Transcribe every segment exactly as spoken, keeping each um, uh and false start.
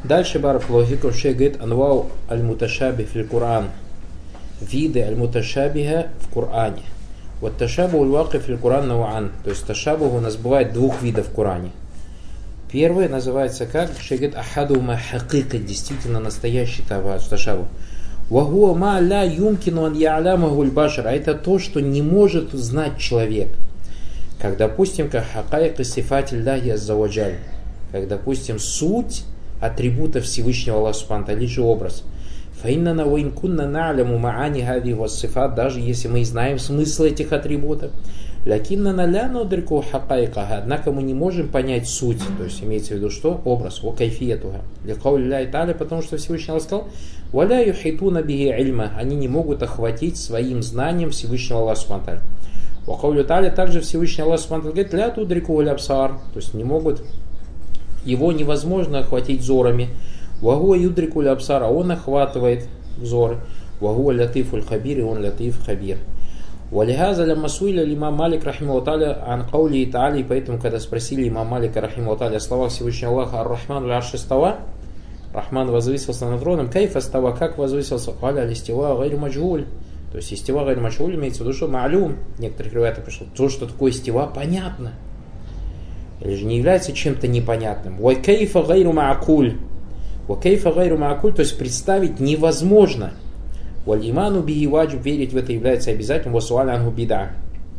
Дальше Баракаллаху шейх говорит: анвау аль-муташабих фил Кур'ан. Виды аль-муташабиха в Коране. Вот ташабу уль-ваки фил Кур'ан науан. То есть ташабу у нас бывает двух видов в Коране. Первый называется как? Шейх говорит: ахадума хакика, действительно настоящий ташабу. Вахуа ма ля юмкину ан я'лямаху аль-башар. А это то, что не может узнать человек. Как, допустим, как хакайк и сифат Аллахи азза ва джаль. Как, допустим, суть атрибута Всевышнего Аллаха субхану ва тааля, же образ. Фаиннана ва ин кунна на'ляму ма'ани хади ва сифат, даже если мы знаем смысл этих атрибутов, лакиннана ля нудрику хакайкаха, однако мы не можем понять суть, то есть имеется в виду что? Образ, ва кайфиятуха. Для каули Аллахи тааля, потому что Всевышний Аллах сказал: ва ля юхитуна бихи ильма, они не могут охватить своим знанием Всевышнего Аллаха субхану ва тааля. Ва каули тааля, также Всевышний Аллах субхану ва тааля говорит: ля tudriку аль-абсар, то есть не могут, его невозможно охватить взорами. Вагуа юдрику аль-абсар, а он охватывает взоры. Вагуа латифуль хабир, и он латиф хабир. Валихаза лямма суиля имам Малик рахимаху тааля ан каули и тааля, и поэтому, когда спросили имам Малика рахимаху тааля о словах Всевышнего Аллаха: ар-рахман ля-арши става, Рахман возвысился над троном, кайфа става, как возвысился, каля аль-истива гайру маджгуль. То есть истива гайру маджгуль имеется в виду, что ма'люм, в некоторых риваятах пришло, то, что такое истива, понятно. Или же не является чем-то непонятным. Ва кайфа гайру ма'акуль. Ва кайфа гайру ма'акуль, то есть представить невозможно. Валь иману бихи ваджиб, верить в это является обязательным. Ва суаль анху бида,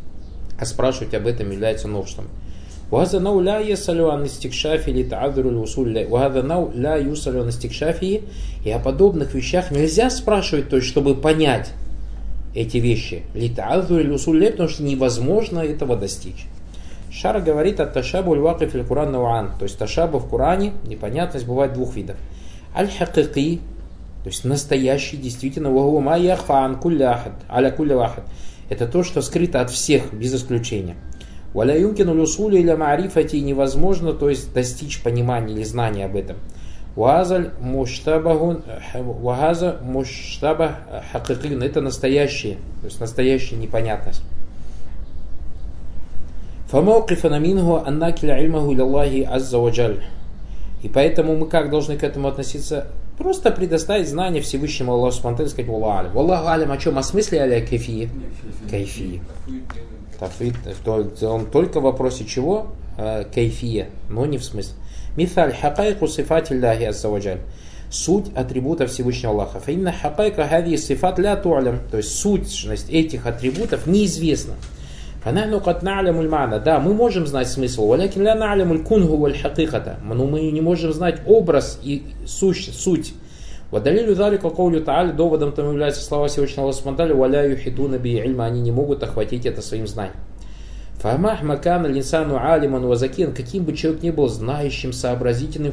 а спрашивать об этом является новшеством. Ва хаза нау ля ясалю ан истикшафи ли та'аддуру л-усуль. Ва хаза нау ля юсалю ан истикшафи. И о подобных вещах нельзя спрашивать, то есть чтобы понять эти вещи. Ли та'аддуру л-усуль, потому что невозможно этого достичь. Шара говорит: от ташабу аль-ваки фил Кур'ан науан. То есть ташабу в Коране, непонятность бывает двух видов. Аль-хакики, то есть настоящий, действительно, вахуа ма яхфа ан кулли ахад, аля кулли ахад. Это то, что скрыто от всех, без исключения. Валя юмкину люсули иля ма'рифати, невозможно, то есть достичь понимания или знания об этом. Вазаль муштабахун, ваза муштабах хакикин, это настоящее, то есть настоящая непонятность. فَمَوْقِفَنَا مِنْهُ أَنْ نَكِلَ عِلْمَهُ إِلَى اللَّهِ عَزَّ وَجَلَّ. И поэтому мы как должны к этому относиться? Просто предоставить знание Всевышнему Аллаху субхану ва тааля, сказать: Валлаху алям. Валлаху алям о чем? О смысле аля кайфии? Кайфии. Тафвид, он только в вопросе чего? Кайфия, но не в смысле. Мithаль хакайку сифати Аллахи азза ва джаль. Суть атрибутов Всевышнего Аллаха. Фаинна хакайка хади сифат ля ту'лям. То есть сущность этих атрибутов неизвестна. Да, мы можем знать смысл, но мы не можем знать образ и суть. суть. Доводом тому является слова Всевышнего Аллаха субхану ва тааля: они не могут охватить это своим знанием. Каким бы человек ни был знающим, сообразительным,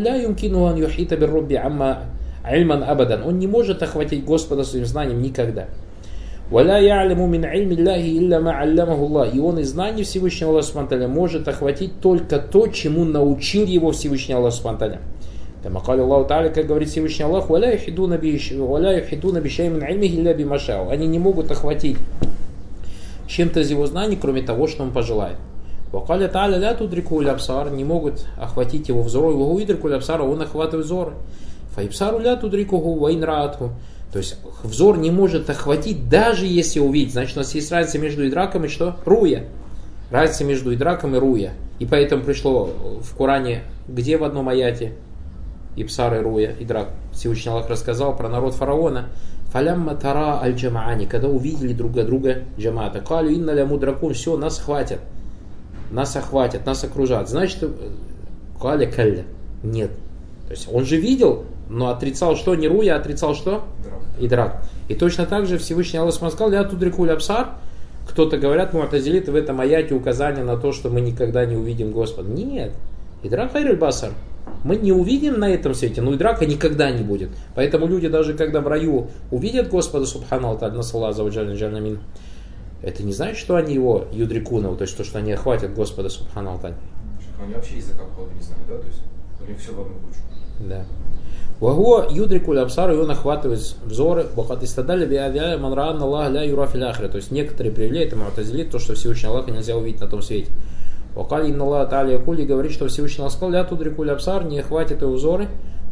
он не может охватить Господа своим знанием никогда. وَلَا يَعْلَمُ مِنْ عِلْمِ اللَّهِ إِلَّا مَا عَلَّمَهُ اللَّهُ. И он из знаний Всевышнего Аллаха субхану ва тааля может охватить только то, чему научил его Всевышний Аллах субхану ва тааля. Кама каля Аллаху тааля, как говорит Всевышний Аллах: وَلَا يُحِيطُونَ بِشَيْءٍ مِنْ عِلْمِهِ إِلَّا بِمَا شَاءَ. Они не могут охватить чем-то из его знаний, кроме того, что он пожелает. وَقَالَ تَعَالَى لَا تُدْرِكُهُ الْأَبْصَارُ. Не могут охватить его взоры. وَهُوَ يُدْرِكُ الْأَبْصَارَ. Он охватывает взоры. فَإِبْصَارُ لَا تُدْرِكُهُ وَإِنْ رَأَتْهُ. То есть взор не может охватить, даже если увидеть. Значит, у нас есть разница между идраком и что? Руя. Разница между идраком и руя. И поэтому пришло в Коране, где в одном аяте Ибсар и руя, идрак. Всевышний Аллах рассказал про народ фараона. Фалямма тара аль-джамаани, когда увидели друг друга джамаата. Калю инна ля мудракун, все, нас хватит. Нас охватят, нас окружат. Значит, каля калля. Нет. То есть он же видел, но отрицал что? Не руя, а отрицал что? Идрак. И точно так же Всевышний Аллах сказал: «Ля тудрикуль абсар». Кто-то говорят, му'тазилиты, в этом аяте указание на то, что мы никогда не увидим Господа. Нет. Идрак хайруль басар. Мы не увидим на этом свете, но идрака никогда не будет. Поэтому люди, даже когда в раю увидят Господа субхану ва тааля, насаллаху азза ва джалля джалля мин, это не значит, что они его юдрикуна, то есть то, что они охватят Господа субхану ва тааля. Они вообще языка походу не знают, да? То есть у них все в одну кучу. Да. Ваго юдрикуль абсар, и он охватывает взоры. Бахат истадали би'авиа ман ра'анна Аллах ля юра фил ахира. То есть некоторые привели это му'тазилит, то, что Всевышний Аллаха нельзя увидеть на том свете. Вакали инна Аллах та'аля якули, говорит, что Всевышний Аллах сказал: ля тудрикуль абсар, не охватит его взоры.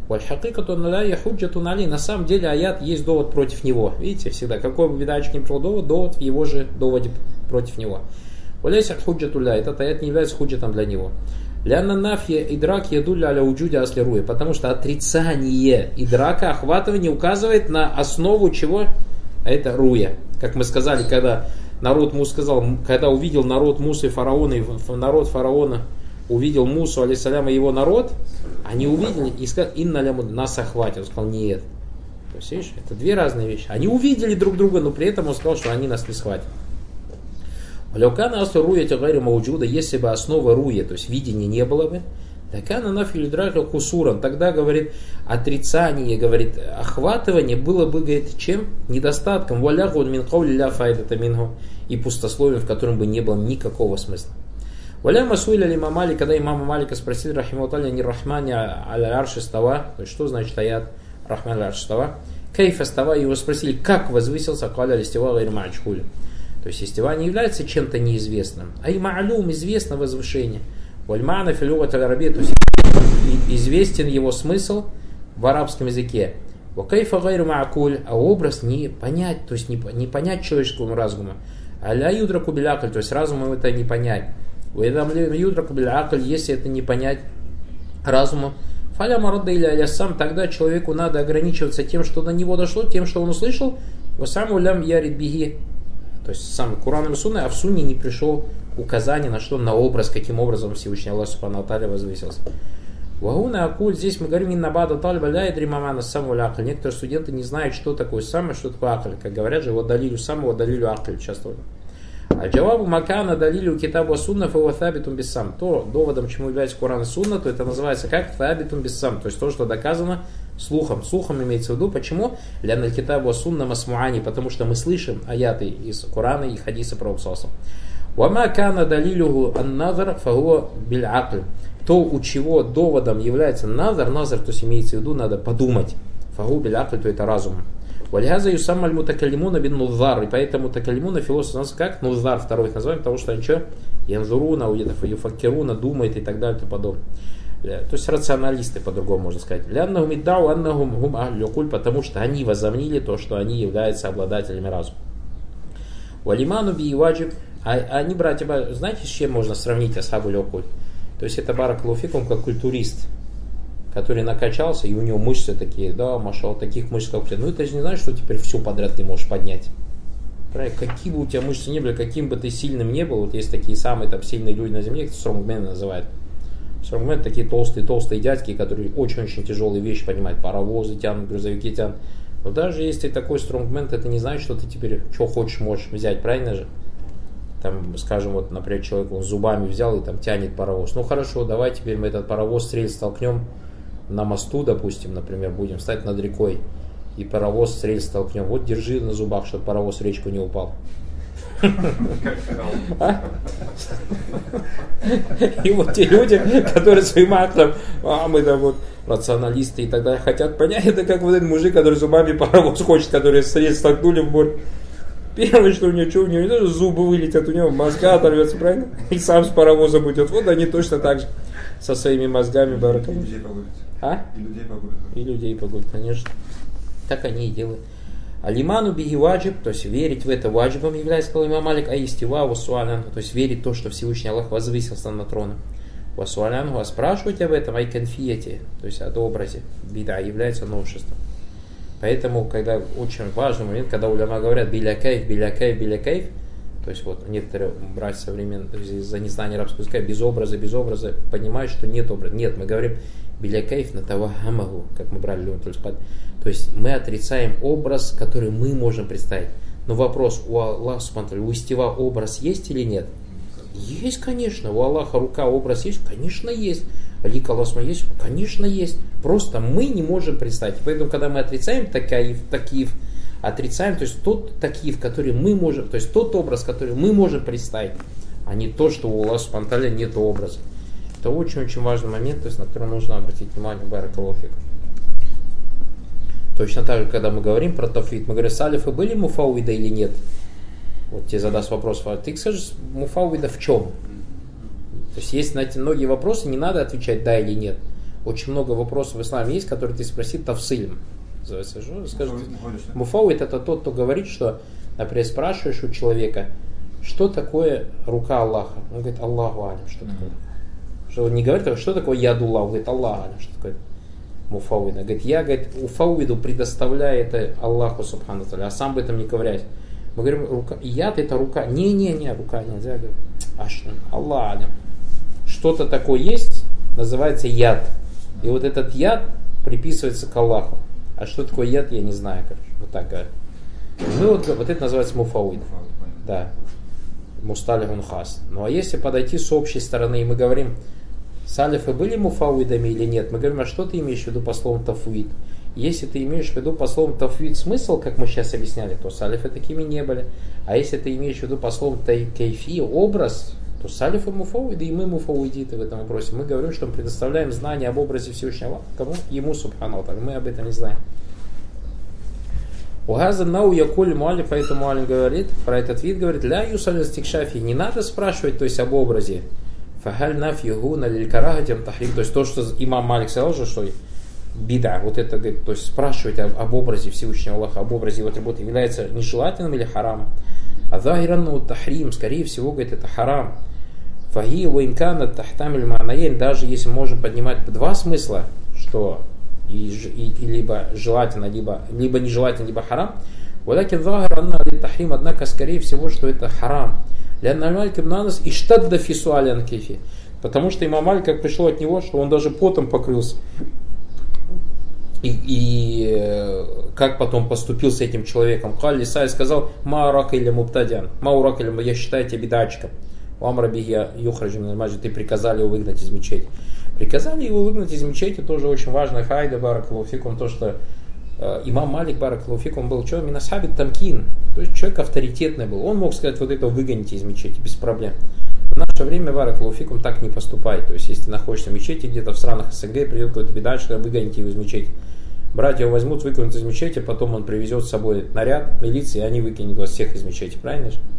Валь-хакикату ла яхуджатун алей. На самом деле аят есть довод против него. Видите, всегда, какой бы бедачник не пришел довод, довод в его же доводе против него. Валяйся худжату ля. Этот аят не является худжатом для него. Лянна нафья идрак ядулля аля уджудя асли руя. Потому что отрицание идрака, охватывание указывает на основу чего? А это руя. Как мы сказали, когда народ Муса сказал, когда увидел народ Мусы и фараона, и народ фараона увидел Мусу, алейхиссалям, и его народ, они увидели и сказали, инна ляму, нас охватит. Он сказал, нет. То есть, видишь, это две разные вещи. Они увидели друг друга, но при этом он сказал, что они нас не схватят. Лёкана асу руя тягарю мауджуда, если бы основа руя, то есть видения не было бы, такана нафилидрака кусуран, тогда, говорит, отрицание, говорит, охватывание было бы, говорит, чем? Недостатком. Валяхун мин каули ля файдата минху, и пустословием, в котором бы не было никакого смысла. Валя масуиля лима Мали, когда имама Малика спросили, рахиматалля, не рахмани аля арши става, то есть что значит аят рахман аля арши става, кайфа става, его спросили, как возвысился, каля листива гайр ма'ачхули. То есть истива не является чем-то неизвестным, а и ма'алюм, известно возвышение. Вальмана филюгат аль-арабия, то есть известен его смысл в арабском языке. Вакайфа гайр ма'акуль, а образ не понять, то есть не, не понять человеческому разуму. Аля юдраку билякль, то есть разумом это не понять. Если это не понять разумом, фаля марадда или аля сам, тогда человеку надо ограничиваться тем, что до него дошло, тем, что он услышал. Васам улям ярид биги. То есть сам Кураном и Сунной, а в Сунне не пришел указание на что, на образ, каким образом Всевышний Аллах Субхану ва Тааля возвысился. Вагуна акуль, здесь мы говорим иннабада тальба ля идри мамана саму акль. Некоторые студенты не знают, что такое самое, что такое акль. Как говорят же, вот далилю самого, далилю акль часто. А джавабу макана далилю китабу сунна фава табитум биссам. То доводом, чему является Куран и Сунна, то это называется как табитум биссам. То есть то, что доказано слухом. Слухом имеется в виду. Почему? Ляна китабу сунна масмуани. Потому что мы слышим аяты из Курана и хадиса про Пророка. Вама кана далилюху ан-назар фахуа биль-акль. То, у чего доводом является назар, назар, то есть имеется в виду, надо подумать. Фаху биль-акль, то это разум. Валяза юсам аль-мутакаллимуна бин нузар. И поэтому мутакаллимуна философ у нас как? Нузар, второй их называем, потому что они что? Янзуруна, юфаккируна, думает и так далее и тому подобное. То есть рационалисты, по-другому можно сказать. Ляннахум иддау аннахум хум ахлюкуль, потому что они возомнили то, что они являются обладателями разума. Валиману би ваджиб. А они, братья, знаете, с чем можно сравнить асхабу лёкуль? То есть это баракалуфикум как культурист, который накачался, и у него мышцы такие, да, машал, таких мышц, как у тебя. Ну, это же не значит, что теперь все подряд ты можешь поднять. Правильно? Какие бы у тебя мышцы ни были, каким бы ты сильным не был, вот есть такие самые там сильные люди на земле, их стронгмены называют. Стронгмены такие толстые-толстые дядьки, которые очень-очень тяжелые вещи поднимают, паровозы тянут, грузовики тянут. Но даже если ты такой стронгмен, это не значит, что ты теперь что хочешь можешь взять, правильно же? Там, скажем, вот, например, человек он зубами взял и там тянет паровоз. Ну хорошо, давай теперь мы этот паровоз с рельс столкнем на мосту, допустим, например, будем встать над рекой, и паровоз с рельс столкнем. Вот держи на зубах, чтобы паровоз в речку не упал. И вот те люди, которые своим актом, а мы там вот рационалисты и так далее, хотят понять, это как вот этот мужик, который зубами паровоз хочет, который с рельс столкнули в море. Первое, что у него, что у него, не то, зубы вылетят, у него мозга оторвется, правильно? И сам с паровоза будет. Вот они точно так же со своими мозгами баракалу. И людей погубят. А? И людей погубят. И людей погубят, конечно. Так они и делают. Алиману биги ваджиб, то есть верить в это ваджибом является, сказал имам Малик, а истива васуалян, то есть верить в то, что Всевышний Аллах возвысился на троне. Васуалян, а спрашивать об этом, ай конфиете, то есть об образе, бида является новшеством. Поэтому, когда очень важный момент, когда уляма говорят биля-кайф, биля-кайф, биля-кайф, то есть вот некоторые братья современные, из-за незнания арабского языка, без образа, без образа, понимают, что нет образа. Нет, мы говорим биля-кайф на тавахамаху, как мы брали Люн Тульспад. То есть мы отрицаем образ, который мы можем представить. Но вопрос, у Аллаха, у истива образ есть или нет? Есть, конечно. У Аллаха рука, образ есть? Конечно, есть. Лик Аллаха есть? Конечно, есть. Просто мы не можем представить. Поэтому, когда мы отрицаем такаиф, такив, отрицаем, то есть тот такив, который мы можем, то есть тот образ, который мы можем представить, а не то, что у Аллаха спонтанно нет образа. Это очень-очень важный момент, то есть на который нужно обратить внимание. Баракалуфик. Точно так же, когда мы говорим про тафвид, мы говорим, салифы были муфауида или нет? Вот тебе задаст вопрос, ты скажешь, муфауида в чем? То есть есть, знаете, многие вопросы, не надо отвечать да или нет. очень много вопросов в исламе есть, которые ты спроси тавсилем. Муфаввид это тот, кто говорит, что, например, спрашиваешь у человека, что такое рука Аллаха? Он говорит, Аллаху алям, что mm-hmm. такое? Что он не говорит, что такое ядуллах? Он говорит, Аллах алям, что такое муфаввид. Он говорит, я, говорит, уфаввиду предоставляю это Аллаху субхану та'аля, а сам об этом не ковыряюсь. Мы говорим, рука, яд это рука. Не-не-не, рука нельзя. Говорит, а что? Аллах алям. Что-то такое есть, называется яд. И вот этот яд приписывается к Аллаху. А что такое яд, я не знаю, короче. Вот так говорят. Ну вот, вот это называется муфаввид. Да. Мусталихун хас. Ну а если подойти с общей стороны, и мы говорим, салифы были муфаввидами или нет, мы говорим, а что ты имеешь в виду по словам тафвид? Если ты имеешь в виду по словам тафвид смысл, как мы сейчас объясняли, то салифы такими не были. А если ты имеешь в виду по словам кайфи, образ, то салифы муфаввиды, и мы муфаввидиты в этом вопросе. Мы говорим, что мы предоставляем знания об образе Всевышнего Аллаха, кому? Ему, субхану ва тааля. Мы об этом не знаем. Угаза нау якуль муалиф, поэтому Муалим говорит, про этот вид говорит, ля юсаль стикшафи, не надо спрашивать, то есть об образе. Фахаль нафьюгу налиль карахатям тахрим, то есть то, что имам Малик сказал же, что бида, вот это, говорит, то есть спрашивать об, об образе Всевышнего Аллаха, об образе его атрибута является нежелательным или харамом. А захиранну тахрим, скорее всего, говорит, это харам. Фахи ваинкана тахтамиль ма'наейн, даже если мы можем поднимать два смысла, что и, и, и либо желательно, либо, либо нежелательно, либо харам. Валякин захиранну тахрим, однако, скорее всего, что это харам. Лянна Малик ибн Анас иштадда фи суали ан кайфи. Потому что имам Малик, как пришло от него, что он даже потом покрылся. И, и как потом поступил с этим человеком. Калли Сай сказал, ма урака или муптадян. Ма урака или я считаю тебя бедачком. Уамра бихия юхраджи миналь масджид. Ты приказали его выгнать из мечети. Приказали его выгнать из мечети, тоже очень важно. Хайда баракаллаху фикум, то, что э, имам Малик баракаллаху фикум был что? Минасхабит тамкин. То есть человек авторитетный был. Он мог сказать, вот это выгоните из мечети без проблем. В наше время баракаллаху фикум так не поступает. То есть если ты находишься в мечети, где-то в странах СНГ, придет какой-то бедачка, выгоните его из мечети. Братья его возьмут, выкинут из мечети, потом он привезет с собой наряд милиции, и они выкинут вас всех из мечети. Правильно же?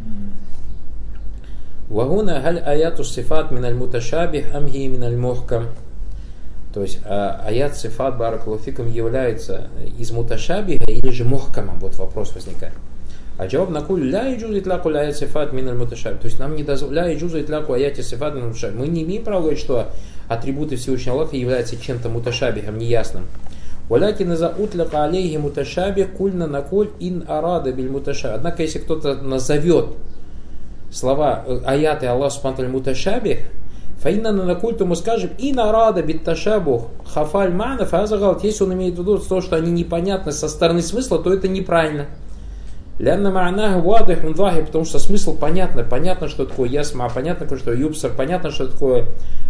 Вагуна галь аяту сифат миналь муташабих амги миналь мухкам. То есть аят сифат баракаллаху фикум является из муташабиха или же мухкамом. Вот вопрос возникает. А джаваб на куль ля иджуз итляку аят сифат миналь муташабих. То есть нам не дозволяет иджуз итляку аят сифат миналь муташабих. Мы не имеем права говорить, что атрибуты Всевышнего Аллаха являются чем-то муташабихом, неясным. Валякин за утляка алейхи муташабих кульна накуль ин арада биль муташабих. Однако, если кто-то назовет слова аяты Аллаха субхану муташабих, фаинна накуль, то мы скажем ин арада бит ташабух хафаль мана фазагалт. Если он имеет в виду то, что они непонятны со стороны смысла, то это неправильно. Лянна ма'наху вадих мин захир, потому что смысл понятно. Понятно, что такое ясма, понятно, что юбсар, понятно, что такое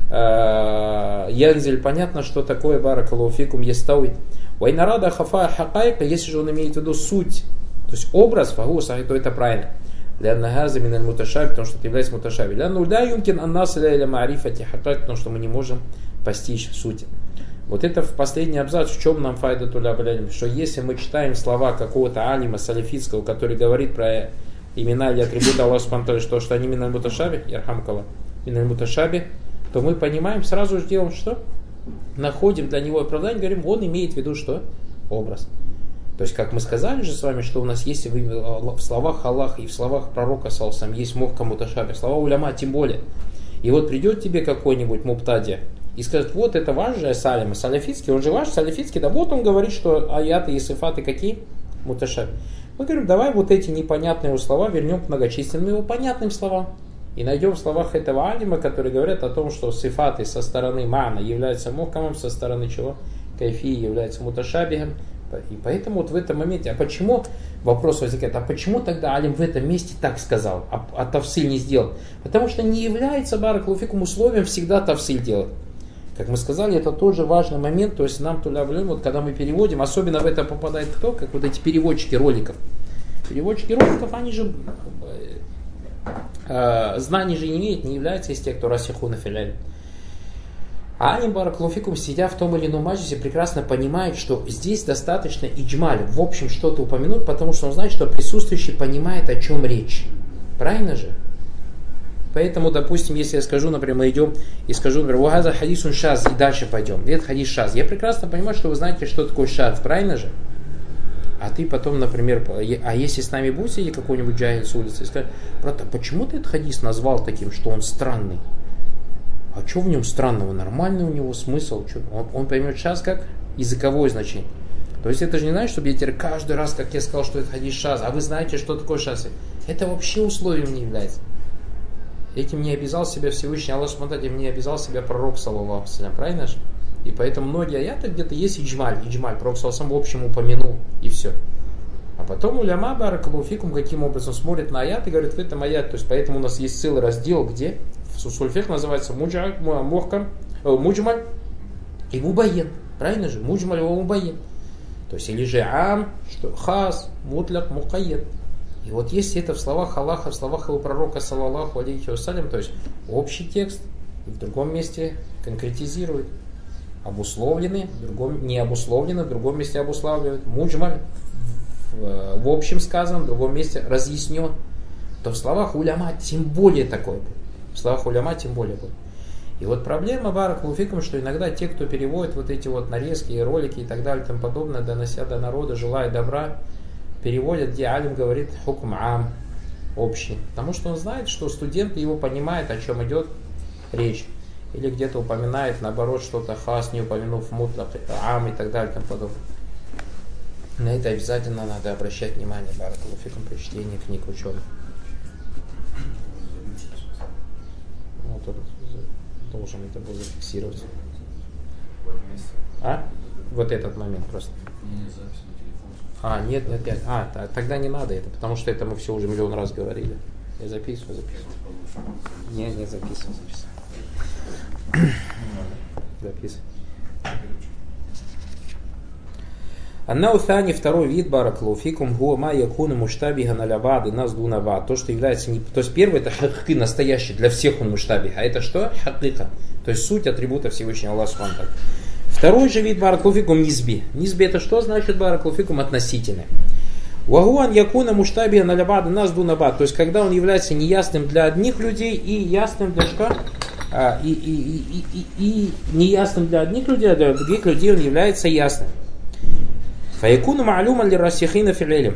янзель, понятно, что такое баракаллаху фикум ястауи. Вайнарада хафа хакайка, если же он имеет в виду суть, то есть образ, фагу, то это правильно. Лянна газа миналь муташаби, потому что это является муташаби. Лянна ульда юмкин аннас ля ма'рифати хакайк, потому что мы не можем постичь суть. Вот это в последний абзац, в чем нам файда туля блядь, что если мы читаем слова какого-то алима салифитского, который говорит про имена или атрибуты Аллаха субхану ва тааля, что, что они миналь муташаби, ярхамкаллах, миналь муташаби, то мы понимаем, сразу же делаем что? Находим для него оправдание, говорим, он имеет в виду что? Образ. То есть, как мы сказали же с вами, что у нас есть в словах Аллаха и в словах пророка салсам есть мухкам муташаби, слова уляма тем более. И вот придет тебе какой-нибудь муптадия и скажет, вот это ваш же салим, салафитский, он же ваш салафитский, да вот он говорит, что аяты и сифаты какие? Муташаби. Мы говорим, давай вот эти непонятные слова вернем к многочисленным его понятным словам. И найдем в словах этого алима, которые говорят о том, что сифаты со стороны мана являются мухкамом, со стороны чего? Кайфи является муташабихом. И поэтому вот в этом моменте, а почему, вопрос возникает, а почему тогда алим в этом месте так сказал, а, а тавсиль не сделал? Потому что не является баракаллаху фикум условием всегда тавсиль делать. Как мы сказали, это тоже важный момент, то есть нам туля блин, вот когда мы переводим, особенно в это попадает кто? Как вот эти переводчики роликов. Переводчики роликов, они же э, знаний же не имеют, не являются из тех, кто расихуна филяль. А они, баракаллаху фикум, сидя в том или ином маджлисе, прекрасно понимают, что здесь достаточно иджмаль, в общем что-то упомянуть, потому что он знает, что присутствующий понимает, о чем речь. Правильно же? Поэтому, допустим, если я скажу, например, мы идем и скажу, например, «Вагаза хадисун шаз», и дальше пойдем. Это хадис шаз. Я прекрасно понимаю, что вы знаете, что такое шаз, правильно же? А ты потом, например, а если с нами будет сидеть какой-нибудь джахиль с улицы и скажет: брат, а почему ты этот хадис назвал таким, что он странный? А что в нем странного? Нормальный у него смысл. Он, он поймет шаз как языковое значение. То есть это же не значит, чтобы я теперь каждый раз, как я сказал, что это хадис шаз, а вы знаете, что такое шаз. Это вообще условием не является. Этим не обязал себя Всевышний Аллах, смотрите, не обязал себя пророк, саллаллаху алейхи, правильно же? И поэтому многие аяты где-то есть иджмаль, иджмаль, пророк саллаллаху в общем упомянул, и все. А потом уляма баракаллаху фикум каким образом смотрит на аят и говорит, в этом аят, то есть поэтому у нас есть целый раздел, где в усуль фикх называется муджаль, мухкам, муджмаль и мубайен, правильно же? Муджмаль и мубайен. То есть или же ам, что хас, мутляк, мукайен. И вот если это в словах Аллаха, в словах его пророка, саллаллаху алейхи вассалям, то есть общий текст, и в другом месте конкретизирует. Обусловлены, в другом, не обусловлены, в другом месте обуславливают. Муджмаль в, в общем сказано, в другом месте разъяснен. То в словах уляма тем более такой был. В словах уляма тем более был. И вот проблема баракаллаху фикум, что иногда те, кто переводит вот эти вот нарезки, ролики и так далее и тому подобное, донося до народа, желая добра, переводят, где алим говорит хукм ам, общий. Потому что он знает, что студенты его понимают, о чем идет речь. Или где-то упоминает, наоборот, что-то хас, не упомянув мутлак, ам и так далее и тому подобное. На это обязательно надо обращать внимание баракаллаху фикум при чтении книг ученых. Вот он должен это было зафиксировать. А? Вот этот момент просто. А, нет, нет, нет. А, тогда не надо это, потому что это мы все уже миллион раз говорили. Я записываю, записываю. Не, не записываю, записываю. Записывай. Аннаутани, второй вид баракаллаху фикум, хуа ма якуну муштабихан аля ба'ди нас дуна ба'д. То, что является не... То есть первый это хакки, настоящий, для всех он муштабих. А это что? Хакика. То есть суть атрибута Всевышнего Аллаха субхану ва тааля. Второй же вид баракаллаху фикум низби. Низби это что значит баракаллаху фикум? Относительный. Вагуан якуна муштабихан аля ба'ди нас дуна ба'д. То есть когда он является неясным для одних людей и ясным для что? А, и, и, и, и, и неясным для одних людей, а для других людей он является ясным. Фаякуну ма'люма ли рассихина филилим.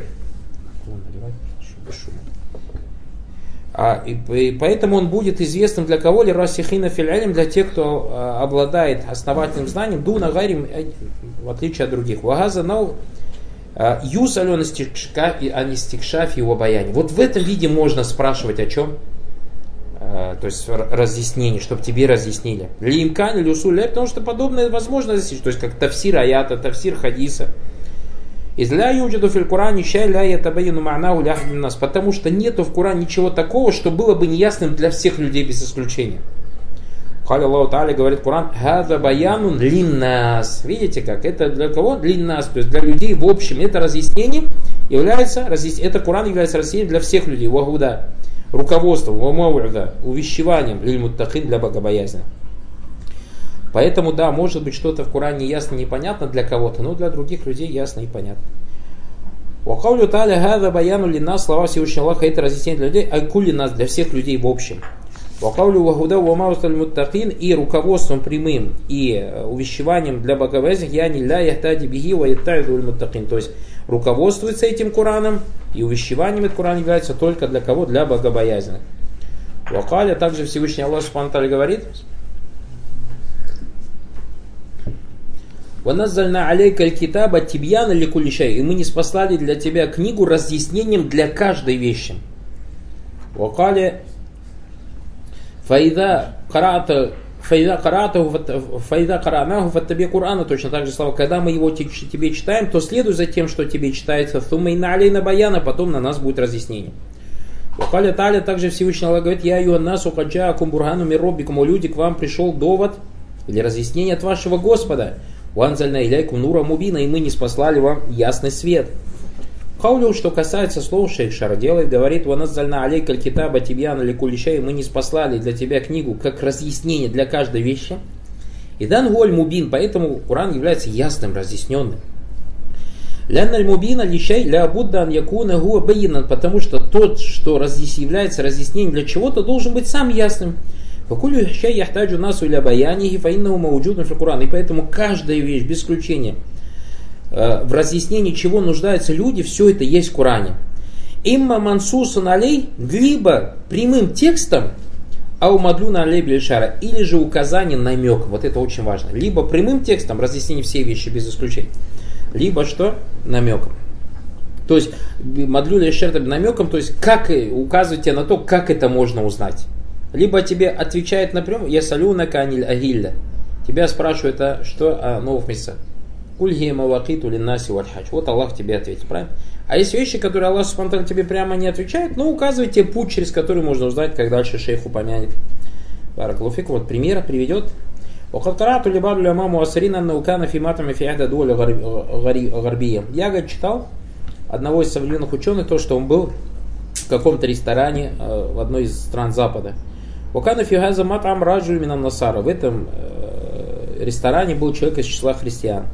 И, и поэтому он будет известным для кого ли рассихина филилим, для тех, кто а, обладает основательным знанием, дуна гарим, в отличие от других. Вагаза нау юс ален анистикшаф его баяни. Вот в этом виде можно спрашивать о чем? То есть разъяснение, чтобы тебе разъяснили. Лимкан или усуля, потому что подобное возможно засечь. То есть как тафсир аята, тафсир хадиса. Из ля юджаду фил Куране щай ля ятабайяну ма'наху ля ахадин нас. Потому что нету в Коране ничего такого, что было бы неясным для всех людей без исключения. Халя Аллаху Та'аля говорит Коран, хаза баянун линнас. Видите как? Это для кого? Линнас. То есть для людей в общем. Это разъяснение является, это Коран является разъяснением для всех людей. Вагуда. Руководством, увещеванием для богобоязни. Поэтому, да, может быть, что-то в Коране ясно и непонятно для кого-то, но для других людей ясно и понятно. Вакаулю та'аля хаза баяну линнас, слова Всевышнего Аллаха, это разъяснение для людей, айкули нас, для всех людей в общем. Вакаулю вахуда вамаусталь муттакин, и руководством прямым, и увещеванием для богобоязни, я не ля яхтади биги ва яттаиду муттакин. То есть руководствуется этим Кораном, и увещеванием этот Коран является только для кого? Для богобоязни. Вакаля, также Всевышний Аллах субхану ва тааля говорит, «Ваназзальна алейка аль-китаба тибьяна ликулли шай». И мы не спаслали для тебя книгу разъяснением для каждой вещи. Вакаля фаида карата фаида каратаху фаида каранаху фаттаби Кур'ана. Точно так же слова. Когда мы его тебе читаем, то следуй за тем, что тебе читается. Суммайна алейна баяна, потом на нас будет разъяснение. Вакаля та'аля, также Всевышний Аллах говорит, я юаннасу каджаакум бургану мир роббикум. О люди, к вам пришел довод или разъяснение от вашего Господа. Ванзальна иляйкум нура мубина, и мы не спаслали вам ясный свет. Хаулю, что касается слов шейх Шар делает, говорит, ваназзальна алейка аль-китаба тибьяна ликулли шай, мы не спаслали для тебя книгу как разъяснение для каждой вещи. И дан гуаль мубин, поэтому Коран является ясным, разъясненным. Лянна аль-мубина лишай ля буддан якуна гуа байинан, потому что тот, что разъяс, является разъяснением для чего-то, должен быть сам ясным. Факулю шай яхтаджу насу ля баянихи фаиннаху мауджудун фил Куран. И поэтому каждая вещь, без исключения, в разъяснении чего нуждаются люди, все это есть в Коране. Имма мансусан алей, либо прямым текстом, ау мадлюна алей билишара, или же указание намеком. Вот это очень важно. Либо прямым текстом, разъяснение всей вещи без исключения, либо что? Намеком. То есть мадлюля шерта намеком, то есть как указывать тебе на то, как это можно узнать. Либо тебе отвечает напрямую, я салюна каниль агилля. Тебя спрашивают, а что о новых месяцах. Кульги мавакиту линнаси вальхадж. Вот Аллах тебе ответит, правильно? А есть вещи, которые Аллах субхану тебе прямо не отвечает, но указывает тебе путь, через который можно узнать, как дальше шейх упомянет. Баракалуфик, вот пример приведет. Я читал одного из современных ученых, то, что он был в каком-то ресторане в одной из стран Запада. В этом ресторане был человек из числа христиан.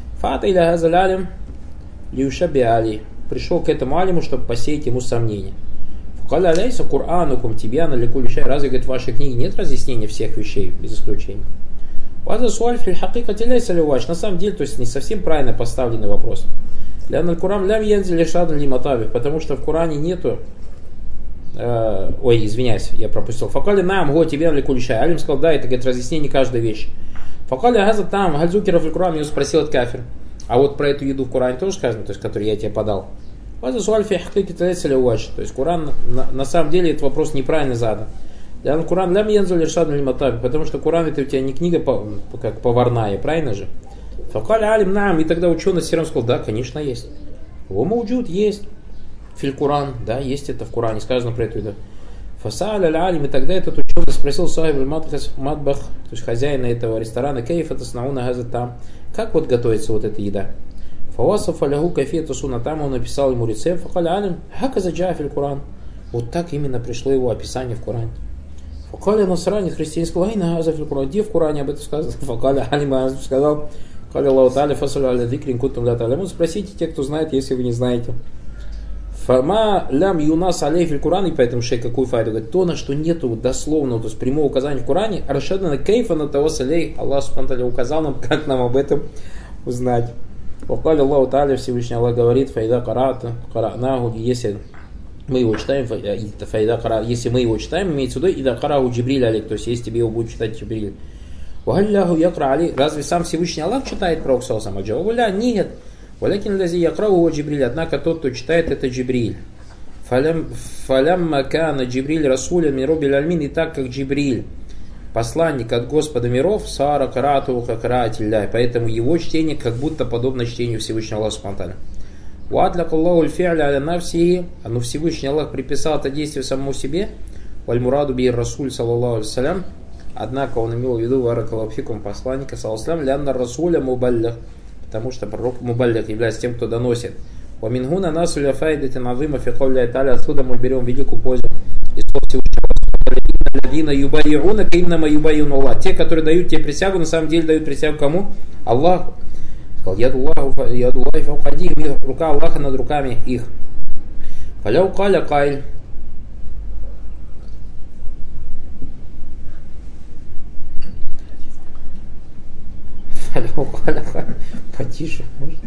Пришел к этому алиму, чтобы посеять ему сомнения. Разве, говорит, в вашей книге нет разъяснения всех вещей, без исключения? На самом деле, то есть не совсем правильно поставленный вопрос. Потому что в Коране нету, э, ой, извиняюсь, я пропустил. Факали нам го тебе лекулишай. Алим сказал, да, это, говорит, разъяснение каждой вещи. Факали газа там, гальзукеров в Коране, его спросил от кафир. А вот про эту еду в Коране тоже сказано, то есть, которую я тебе подал. То есть Коран, на, на самом деле, этот вопрос неправильно задан. Коран лям янзуль иршад аль-матаби, потому что Коран это у тебя не книга по, как поварная, правильно же? Факали алим нам, и тогда ученый все равно сказал, да, конечно, есть. Во мауджуд есть. Филь Коран, да, есть это в Коране, сказано про эту еду. Фасаль аль-алим, и тогда этот ученый спросил сахиб аль-матбах, то есть хозяина этого ресторана, кейф это снауна газа там, как вот готовится вот эта еда? Фавасаф аляху кафету суна, там он написал ему рецепт. Факали алим, хака заджа филь Коран. Вот так именно пришло его описание в Коране. Факали насрани, христиане сказал, айна газа филь Коран, где в Коране об этом сказано? Факали алим сказал, факали Аллаху та'аля фасалю аля дикрин кутум ля та'алямун. Спросите те, кто знает, если вы не знаете. Фама лям юнас алей филь Коран, и поэтому шейх какую файду говорит, то, на что нету дословного, то есть прямого указания в Коране, аршадана кейфа на того салей, Аллах субхану та'аля указал нам, как нам об этом узнать. Вакали Аллаху та'аля, Всевышний Аллах говорит, файда карата, каранаху, если мы его читаем, файда кара, если мы его читаем, имеется в виду, ида караху Джибриль алейк, то есть если тебе его будет читать Джибриль. Вагалляху якра алейк, разве сам Всевышний Аллах читает пророк саллаллаху алейхи ва саллям? Нет. Валякин лази якрау Джибриль, однако тот, кто читает, это Джибриль. Фалямма кана Джибриль расуля мин роббил альмин, и так как Джибриль посланник от Господа миров, сара карату какаратилля, поэтому его чтение как будто подобно чтению Всевышнего Аллаха субхану ва тааля. Ва'атляк Аллаху аль-фи'ля аля нафсихи, но Всевышний Аллах приписал это действие самому себе, валь-мураду би расуль саллаллаху алейхи ва саллям, однако он имел в виду варакаллаху посланника саллаллаху алейхи ва саллям, лянна расуля мубаллях, потому что пророк мубаллях является тем, кто доносит. Ва мингуна насуля файдати назима фи кавли тааля, отсюда мы берем великую пользу из слов Всевышнего Аллаха. Те, которые дают тебе присягу, на самом деле дают присягу кому? Аллаху. Сказал, ядуллахи фаука айдихим, рука Аллаха над руками их. Фаляу каля кайль. Фаляу каля кайль. Потише, можно?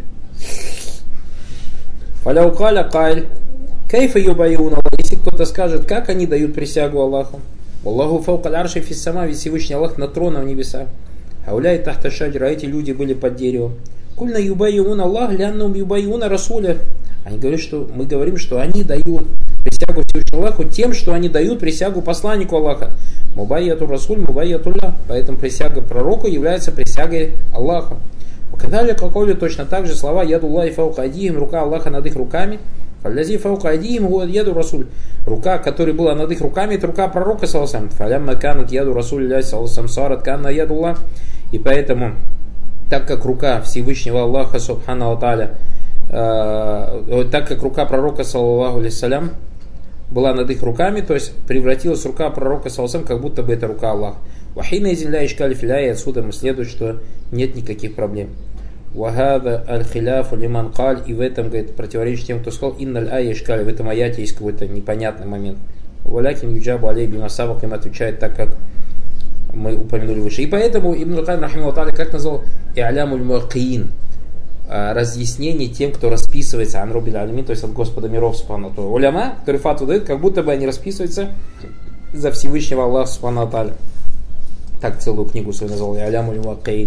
Фаляу каля кайль. Кайфа юбаюна. Если кто-то скажет, как они дают присягу Аллаху. Аллаху фаука аль-арши фис сама, ведь Всевышний Аллах на троне в небесах. Ауляй тахта шаджра, эти люди были под деревом. Кульна юбаюна Аллах, ляннум юбаюна расуля. Они говорят, что мы говорим, что они дают присягу Всевышнему Аллаху тем, что они дают присягу посланнику Аллаха. Мубайяту расуль, мубайятулля. Поэтому присяга пророку является присягой Аллаха. Когда ли какой точно так же слова ядуллахи фаука айдихим, рука Аллаха над их руками. Фаллязи фаука айдихим гуад яду расуль. Рука, которая была над их руками, это рука пророка саллаллаху алейхи ва саллям. Фалямма канат яду расуль саллаллаху алейхи ва саллям сарат канна ядуллах. И поэтому, так как рука Всевышнего Аллаха субхану ва тааля, э, так как рука пророка саллаллаху алейхи ва саллям была над их руками, то есть превратилась рука пророка саллаллаху алейхи ва саллям, как будто бы это рука Аллаха. Вахина изиля ишкали филя, и отсюда мы следует, что нет никаких проблем. Вахада аль-хиляфу лиман каль, и в этом, говорит, противоречит тем, кто сказал, инналь ая ишкаль, в этом аяте есть какой-то непонятный момент. Валякин юджабу алей бимасабак, им отвечает так, как мы упомянули выше. И поэтому Ибн аль-Кайим рахимахуллах тааля как назвал и'лямуль муаккиин, разъяснение тем, кто расписывается ан раббил алямин, то есть от Господа миров субхану ва тааля. Уляма, которые фатву дают, как будто бы они расписываются за Всевышнего Аллаха субхану ва тааля. Так целую книгу свою назвал и'лямуль муаккиин.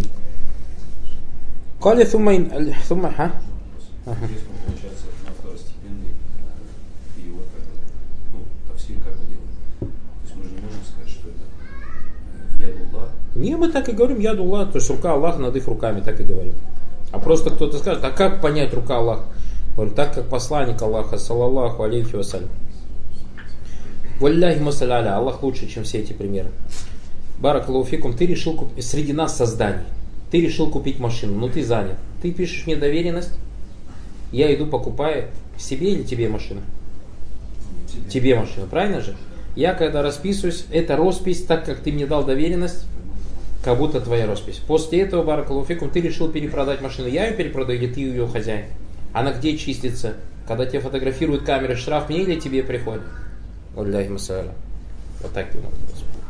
Кали сумма ин сумма ха. Если он получается на второстепенный перевод, ну, тафсир как бы делаем. То есть мы же не можем сказать, что это ядуллах. Не, мы так и говорим ядуллах, то есть рука Аллаха над их руками, так и говорим. А просто кто-то скажет, а как понять рука Аллаха? Говорю, так как посланник Аллаха, саллаллаху алейхи вассалям. Валляхи масаляля, Аллах лучше, чем все эти примеры. Баракаллаху фикум, ты решил купить, среди нас созданий, ты решил купить машину, но ты занят. Ты пишешь мне доверенность, я иду покупаю себе или тебе машину? Тебе. Тебе машину, правильно же? Я когда расписываюсь, это роспись, так как ты мне дал доверенность, как будто твоя роспись. После этого, баракаллаху фикум, ты решил перепродать машину. Я ее перепродаю или ты ее хозяин? Она где чистится? Когда тебя фотографируют камеры, штраф мне или тебе приходит? Аллахи масаля. Вот так ты можешь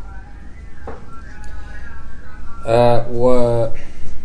сказать.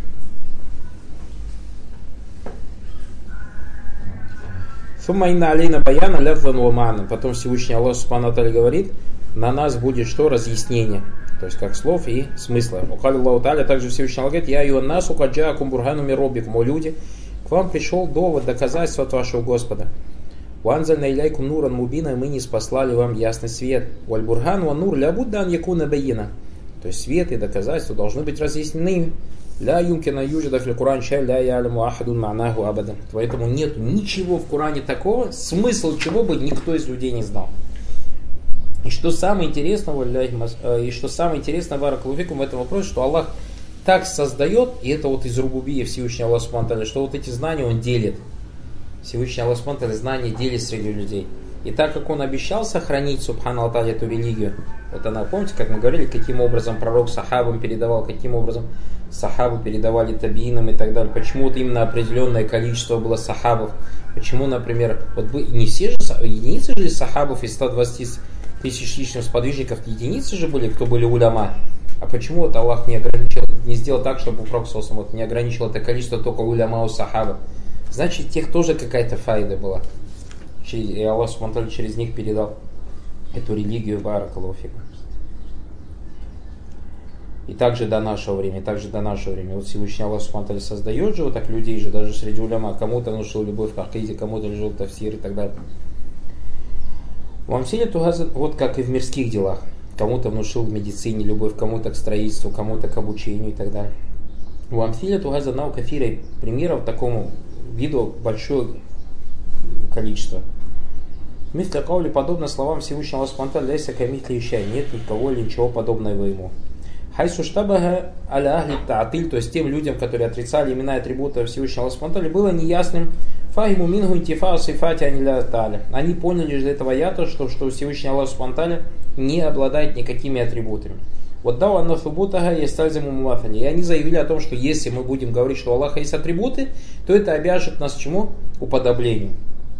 Сумма инна алейна баяна лафзан ва ма'на. Потом Всевышний Аллах субхану ва тааля говорит, на нас будет что? Разъяснение. То есть как слов и смысла. Укали Аллаху тааля, также Всевышний Аллах говорит, я юан насу кад джаакум бурхану мир роббикум, о люди, к вам пришел довод, доказательство от вашего Господа. Ванзальна иляйкум нуран мубина, мы не спаслали вам ясный свет. Валь бурхан ва нур лябуддан якуна байина. То есть свет и доказательства должны быть разъяснены. Ля юмкина юджада фил Куран шай ля яляму ахадун ма'наху абадан. Поэтому нет ничего в Коране такого, смысл чего бы никто из людей не знал. И что самое интересное, и что самое интересное, баракаллаху фикум, в этом вопросе, что Аллах так создает, и это вот из рубубия Всевышнего Аллаха субхану ва тааля, что вот эти знания Он делит. Всевышний Аллах субхану ва тааля знания делит среди людей. И так как Он обещал сохранить субхану ва тааля эту религию, вот она, помните, как мы говорили, каким образом пророк сахабам передавал, каким образом сахабы передавали табиинам и так далее. Почему вот именно определенное количество было сахабов? Почему, например, вот вы не все же, единицы же сахабов из ста двадцати тысяч личных сподвижников, единицы же были, кто были уляма. А почему вот Аллах не ограничил, не сделал так, чтобы у пророка вот не ограничил это количество только уляма у сахаба? Значит, тех тоже какая-то файда была. И Аллах субхану ва тааля через них передал эту религию, баракаллаху фикум. И также до нашего времени, также до нашего времени. Вот Всевышний Аллах субхану ва тааля создает же вот так людей же, даже среди уляма. Кому-то внушил любовь к акиде, кому-то внушил тафсир и так далее. Вам все вот как и в мирских делах. Кому-то внушил в медицине любовь, кому-то к строительству, кому-то к обучению и так далее. Вам все тугаза наука фира, примеров такому виду большое количество. Мистер Каули подобно словам Всевышнего Аллаха субхану ва тааля ляйса камитли ишай, нет никого или ничего подобного ему. Хайсу штабага аля ахли таатиль, то есть тем людям, которые отрицали имена и атрибуты Всевышнего Аллаха субхану ва тааля, было неясным фахиму мингу интифа сифати аниля тааля. Они поняли из этого аята, что, что Всевышний Аллах субхану ва тааля не обладает никакими атрибутами. Вот дау анна субутага ястальзиму муафали. И они заявили о том, что если мы будем говорить, что у Аллаха есть атрибуты, то это обяжет нас чему? Уподоблению.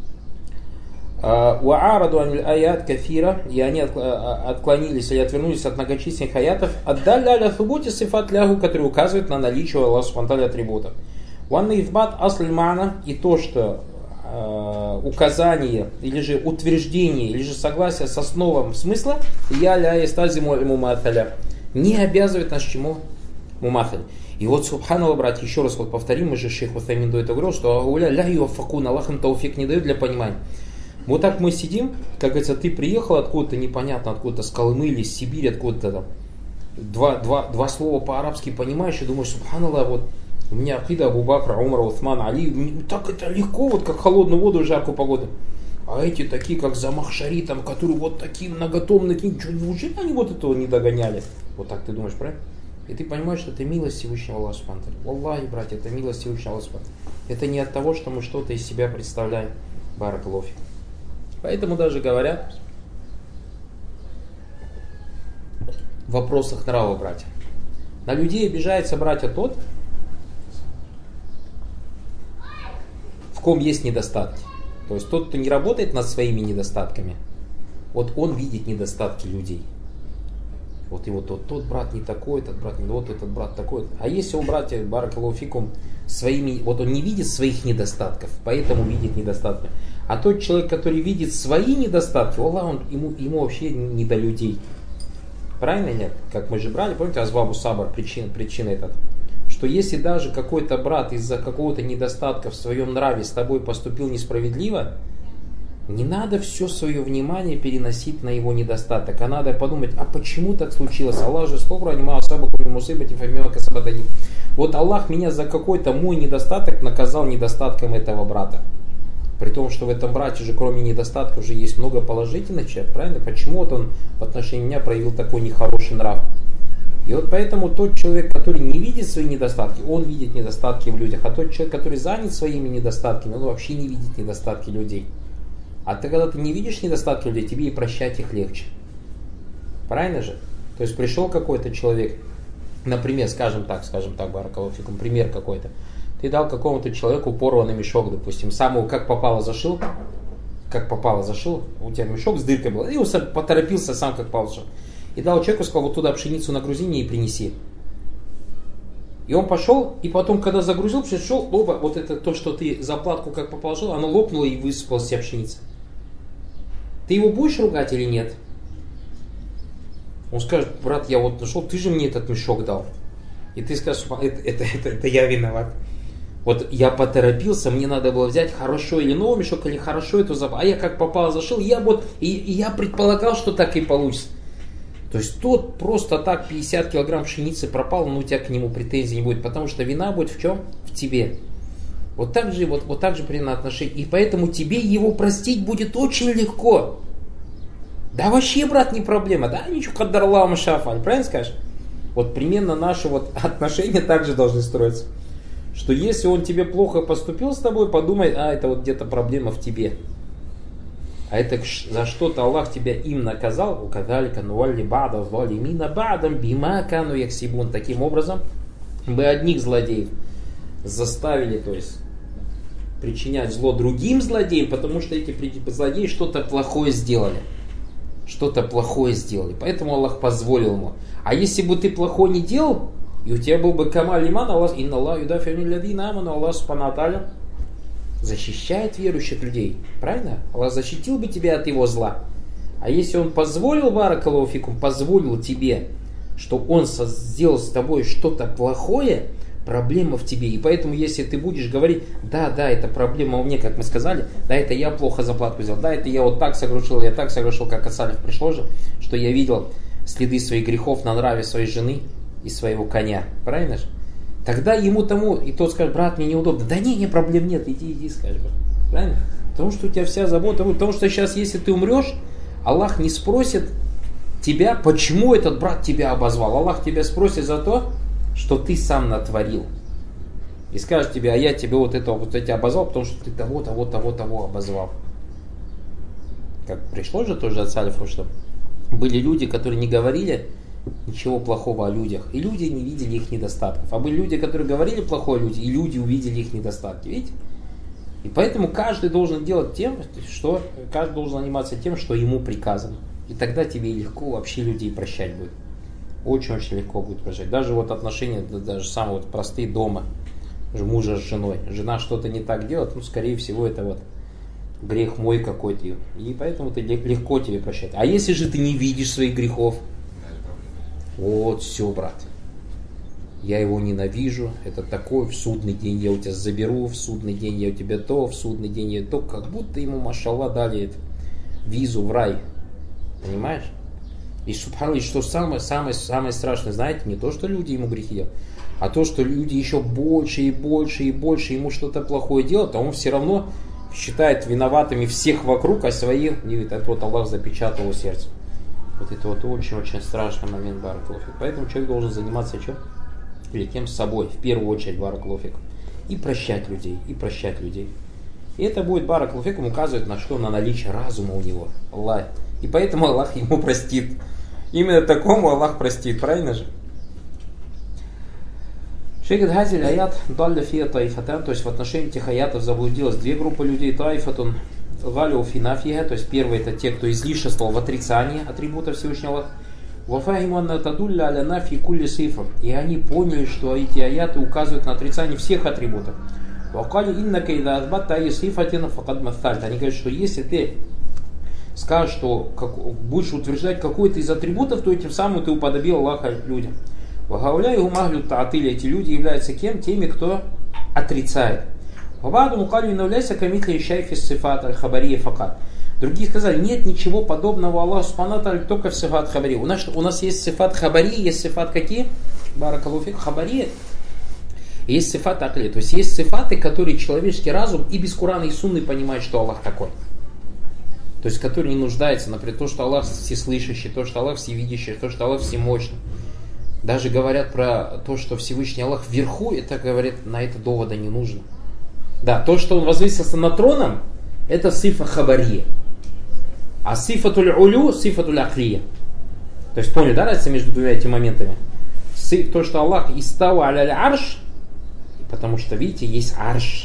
Уаараду аят кафира, и они отклонились или отвернулись от многочисленных аятов, отдали аля субути сифат лягу, который указывает на наличие у Аллаха субхану ва тааля атрибутов. Уанна избат асль мана, и то, что э, указание, или же утверждение, или же согласие с основом смысла, я ля истазиму муматаля, не обязывает нас чему? Муматаль. И вот, субханаллах, братья, еще раз вот повторим, мы же шейх Утаймин до этого говорил, что ауля ля юафакун, Аллах им тауфик не дает для понимания. Вот так мы сидим, как говорится, ты приехал откуда-то, непонятно, откуда-то с Колымы или с Сибири, откуда-то там, два, два, два слова по-арабски понимаешь и думаешь, субханаллах, вот у меня акида Абу Бакра, Умара, Усмана, Али, так это легко, вот как холодную воду в жаркую погоду. А эти такие, как Замахшари, там, которые вот такие многотомные книги, что, неужели они вот этого не догоняли? Вот так ты думаешь, правильно? И ты понимаешь, что это милость Всевышнего Аллаха субхану ва тааля. Аллахи, братья, это милость Всевышнего Аллаха субхану ва тааля. Это не от того, что мы что-то из себя представляем. Баракаллаху фик. Поэтому даже говорят в вопросах нрава, братья. На людей обижается, братья, тот, в ком есть недостатки. То есть тот, кто не работает над своими недостатками, вот он видит недостатки людей. Вот его тот, тот брат не такой, этот брат не вот этот брат такой. А если у братья баракаллаху фикум своими, вот он не видит своих недостатков, поэтому видит недостатки. А тот человек, который видит свои недостатки, Аллах, он, ему, ему вообще не до людей. Правильно нет? Как мы же брали, помните, Азвабу Сабар, причина, причина этот. Что если даже какой-то брат из-за какого-то недостатка в своем нраве с тобой поступил несправедливо, не надо все свое внимание переносить на его недостаток, а надо подумать, а почему так случилось? Аллах же спокойно анимал сабаку мусыбати фамиака сабатани. Вот Аллах меня за какой-то мой недостаток наказал недостатком этого брата. При том, что в этом брате же кроме недостатков же есть много положительных черт, правильно? Почему вот он в отношении меня проявил такой нехороший нрав? И вот поэтому тот человек, который не видит свои недостатки, он видит недостатки в людях. А тот человек, который занят своими недостатками, он вообще не видит недостатки людей. А ты, когда ты не видишь недостатки людей, тебе и прощать их легче. Правильно же? То есть пришел какой-то человек, например, скажем так, скажем так, баракаллаху фикум, пример какой-то. Ты дал какому-то человеку порванный мешок, допустим, сам его как попало зашил, как попало зашил, у тебя мешок с дыркой был, и он поторопился сам как попало зашил. И дал человеку, сказал, вот туда пшеницу нагрузи мне и принеси. И он пошел, и потом, когда загрузил, пришел, оба, вот это то, что ты заплатку как положил, оно лопнуло и высыпалась вся пшеница. Ты его будешь ругать или нет? Он скажет, брат, я вот нашел, ты же мне этот мешок дал. И ты скажешь, это, это, это, это я виноват. Вот я поторопился, мне надо было взять хорошо или новый мешок, или хорошо эту заплатку. А я как попало зашел, я вот, и, и я предполагал, что так и получится. То есть тот просто так пятьдесят килограмм пшеницы пропал, но у тебя к нему претензий не будет, потому что вина будет в чем? В тебе. Вот так же, вот, вот так же примерно отношение. И поэтому тебе его простить будет очень легко. Да вообще, брат, не проблема. Да ничего, каддарлаху ма шаа фа'аль, правильно скажешь? Вот примерно наши вот отношения также должны строиться. Что если он тебе плохо поступил с тобой, подумай, а это вот где-то проблема в тебе. А это за что-то Аллах тебя им наказал. Таким образом, мы одних злодеев заставили, то есть, причинять зло другим злодеям, потому что эти злодеи что-то плохое сделали. Что-то плохое сделали. Поэтому Аллах позволил ему. А если бы ты плохое не делал, и у тебя был бы камаль иман, Аллах, инна Аллах юдафи анил ладзина аману, Аллах субхану ва тааля защищает верующих людей. Правильно? Аллах защитил бы тебя от его зла. А если он позволил, баракаллаху фикум, позволил тебе, что он сделал с тобой что-то плохое, проблема в тебе. И поэтому, если ты будешь говорить, да, да, это проблема у меня, как мы сказали, да, это я плохо заплатку взял, да, это я вот так согрешил, я так согрешил, как от салиф пришло же, что я видел следы своих грехов на нраве своей жены и своего коня. Правильно же? Тогда ему тому, и тот скажет, брат, мне неудобно. Да не, не, проблем нет, иди, иди, скажешь, брат. Правильно? Потому что у тебя вся забота будет. Потому что сейчас, если ты умрешь, Аллах не спросит тебя, почему этот брат тебя обозвал. Аллах тебя спросит за то, что ты сам натворил. И скажет тебе, а я тебе вот это вот эти обозвал, потому что ты того, того, того, того обозвал. Как пришло же тоже от салифов, что были люди, которые не говорили ничего плохого о людях. И люди не видели их недостатков. А были люди, которые говорили плохое о людях, и люди увидели их недостатки. Видите? И поэтому каждый должен делать тем, что каждый должен заниматься тем, что ему приказано. И тогда тебе легко вообще людей прощать будет. Очень-очень легко будет прощать. Даже вот отношения, даже самые вот простые дома, мужа с женой. Жена что-то не так делает, ну, скорее всего, это вот грех мой какой-то. И поэтому ты легко тебе прощать. А если же ты не видишь своих грехов, вот, все, брат. Я его ненавижу. Это такой, в судный день я у тебя заберу, в судный день я у тебя то, в судный день я то. Как будто ему, машаллах, дали это, визу в рай. Понимаешь? И, и что самое, самое, самое страшное, знаете, не то, что люди ему грехи делают, а то, что люди еще больше и больше и больше ему что-то плохое делают, а он все равно считает виноватыми всех вокруг, а своих не видит. Это вот Аллах запечатал его сердце. Вот это вот очень-очень страшный момент, баракаллаху фик. Поэтому человек должен заниматься чем? Перед кем? С собой, в первую очередь, баракаллаху фик. И прощать людей, и прощать людей. И это будет, баракаллаху фик, указывать на что? На наличие разума у него. Аллах. И поэтому Аллах ему простит. Именно такому Аллах простит, правильно же? Шейх говорит, хазиль аят далля фия таифатан, то есть в отношении этих аятов заблудилось две группы людей. Таифатун галю финафиха, то есть первые это те, кто излишествовал в отрицании атрибутов Всевышнего. Вафахиму анна тадулля аля нафи кулли сифа. И они поняли, что эти аяты указывают на отрицание всех атрибутов. Вакали иннака ида азбатта ай сифатина факад массальт. Они говорят, что если ты скажешь, что как, будешь утверждать какой-то из атрибутов, то этим самым ты уподобил Аллаха людям. Вагауля и умаглю таатыли. Эти люди являются кем? Теми, кто отрицает. Вабаду мукалю инавляйся камитля ищайфи сифат аль-хабария факат. Другие сказали, нет ничего подобного Аллаху субхану ва тааля, только в сифат хабари. У нас, у нас есть сифат хабари, есть сифат какие? Баракалуфик хабари. Есть сифат акли. То есть есть сифаты, которые человеческий разум и без Курана и Сунны понимает, что Аллах такой. То есть который не нуждается, например, то, что Аллах всеслышащий, то, что Аллах всевидящий, то, что Аллах всемощный. Даже говорят про то, что Всевышний Аллах вверху, это говорят, на это довода не нужно. Да, то, что он возвысился над троном, это сифа хабария. А сифатуль улю, сифатуль аклия. То есть поняли, да, разница между двумя этими моментами? То, что Аллах истава аля арш, потому что, видите, есть арш.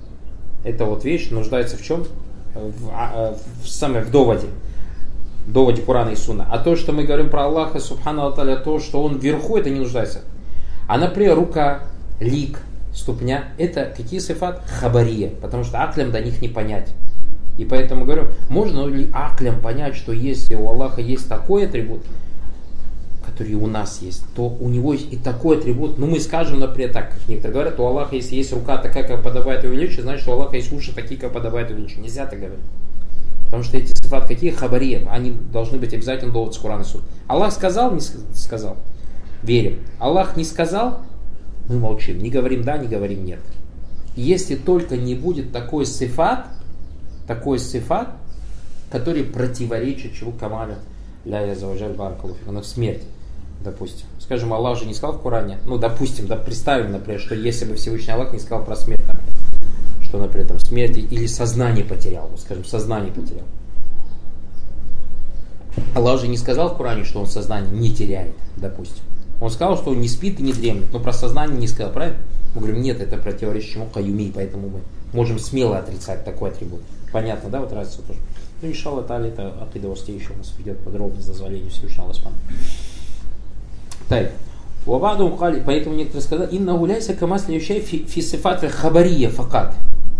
Это вот вещь нуждается в чем? В, в, в, самое, в доводе. В доводе Курана и Сунна. А то, что мы говорим про Аллаха, субхану ва тааля, то, что он вверху, это не нуждается. А, например, рука, лик, ступня, это какие сифат? Хабария. Потому что аклем до них не понять. И поэтому говорю, можно ли аклем понять, что если у Аллаха есть такой атрибут, который у нас есть, то у него есть и такой атрибут. Ну, мы скажем, например, так, как некоторые говорят, у Аллаха, если есть рука такая, как подобает увеличить, значит, у Аллаха есть уши такие, как подобает увеличить. Нельзя так говорить. Потому что эти сифат какие? Хабария. Они должны быть обязательно довод с Курана и Сунны. Аллах сказал, не сказал. Верим. Аллах не сказал, мы молчим. Не говорим да, не говорим нет. Если только не будет такой сифат, такой сифат, который противоречит чему камалю ля язаваджаль баракалуфик, в смерть, допустим. Скажем, Аллах же не сказал в Коране, ну, допустим, да, представим, например, что если бы Всевышний Аллах не сказал про смерть, например, что, например, там, смерть или сознание потерял, вот, скажем, сознание потерял. Аллах же не сказал в Коране, что он сознание не теряет, допустим. Он сказал, что он не спит и не дремлет, но про сознание не сказал, правильно? Мы говорим, нет, это противоречит чему каюми, поэтому мы можем смело отрицать такой атрибут. Понятно, да, вот разница тоже. Ну, иншалла тали, это акида востеющая у нас ведет подробно с дозволением Всевышнего Аллаха. Так. Поэтому некоторые сказали, инна гуляйся камасли ющай фи сифат хабария факат.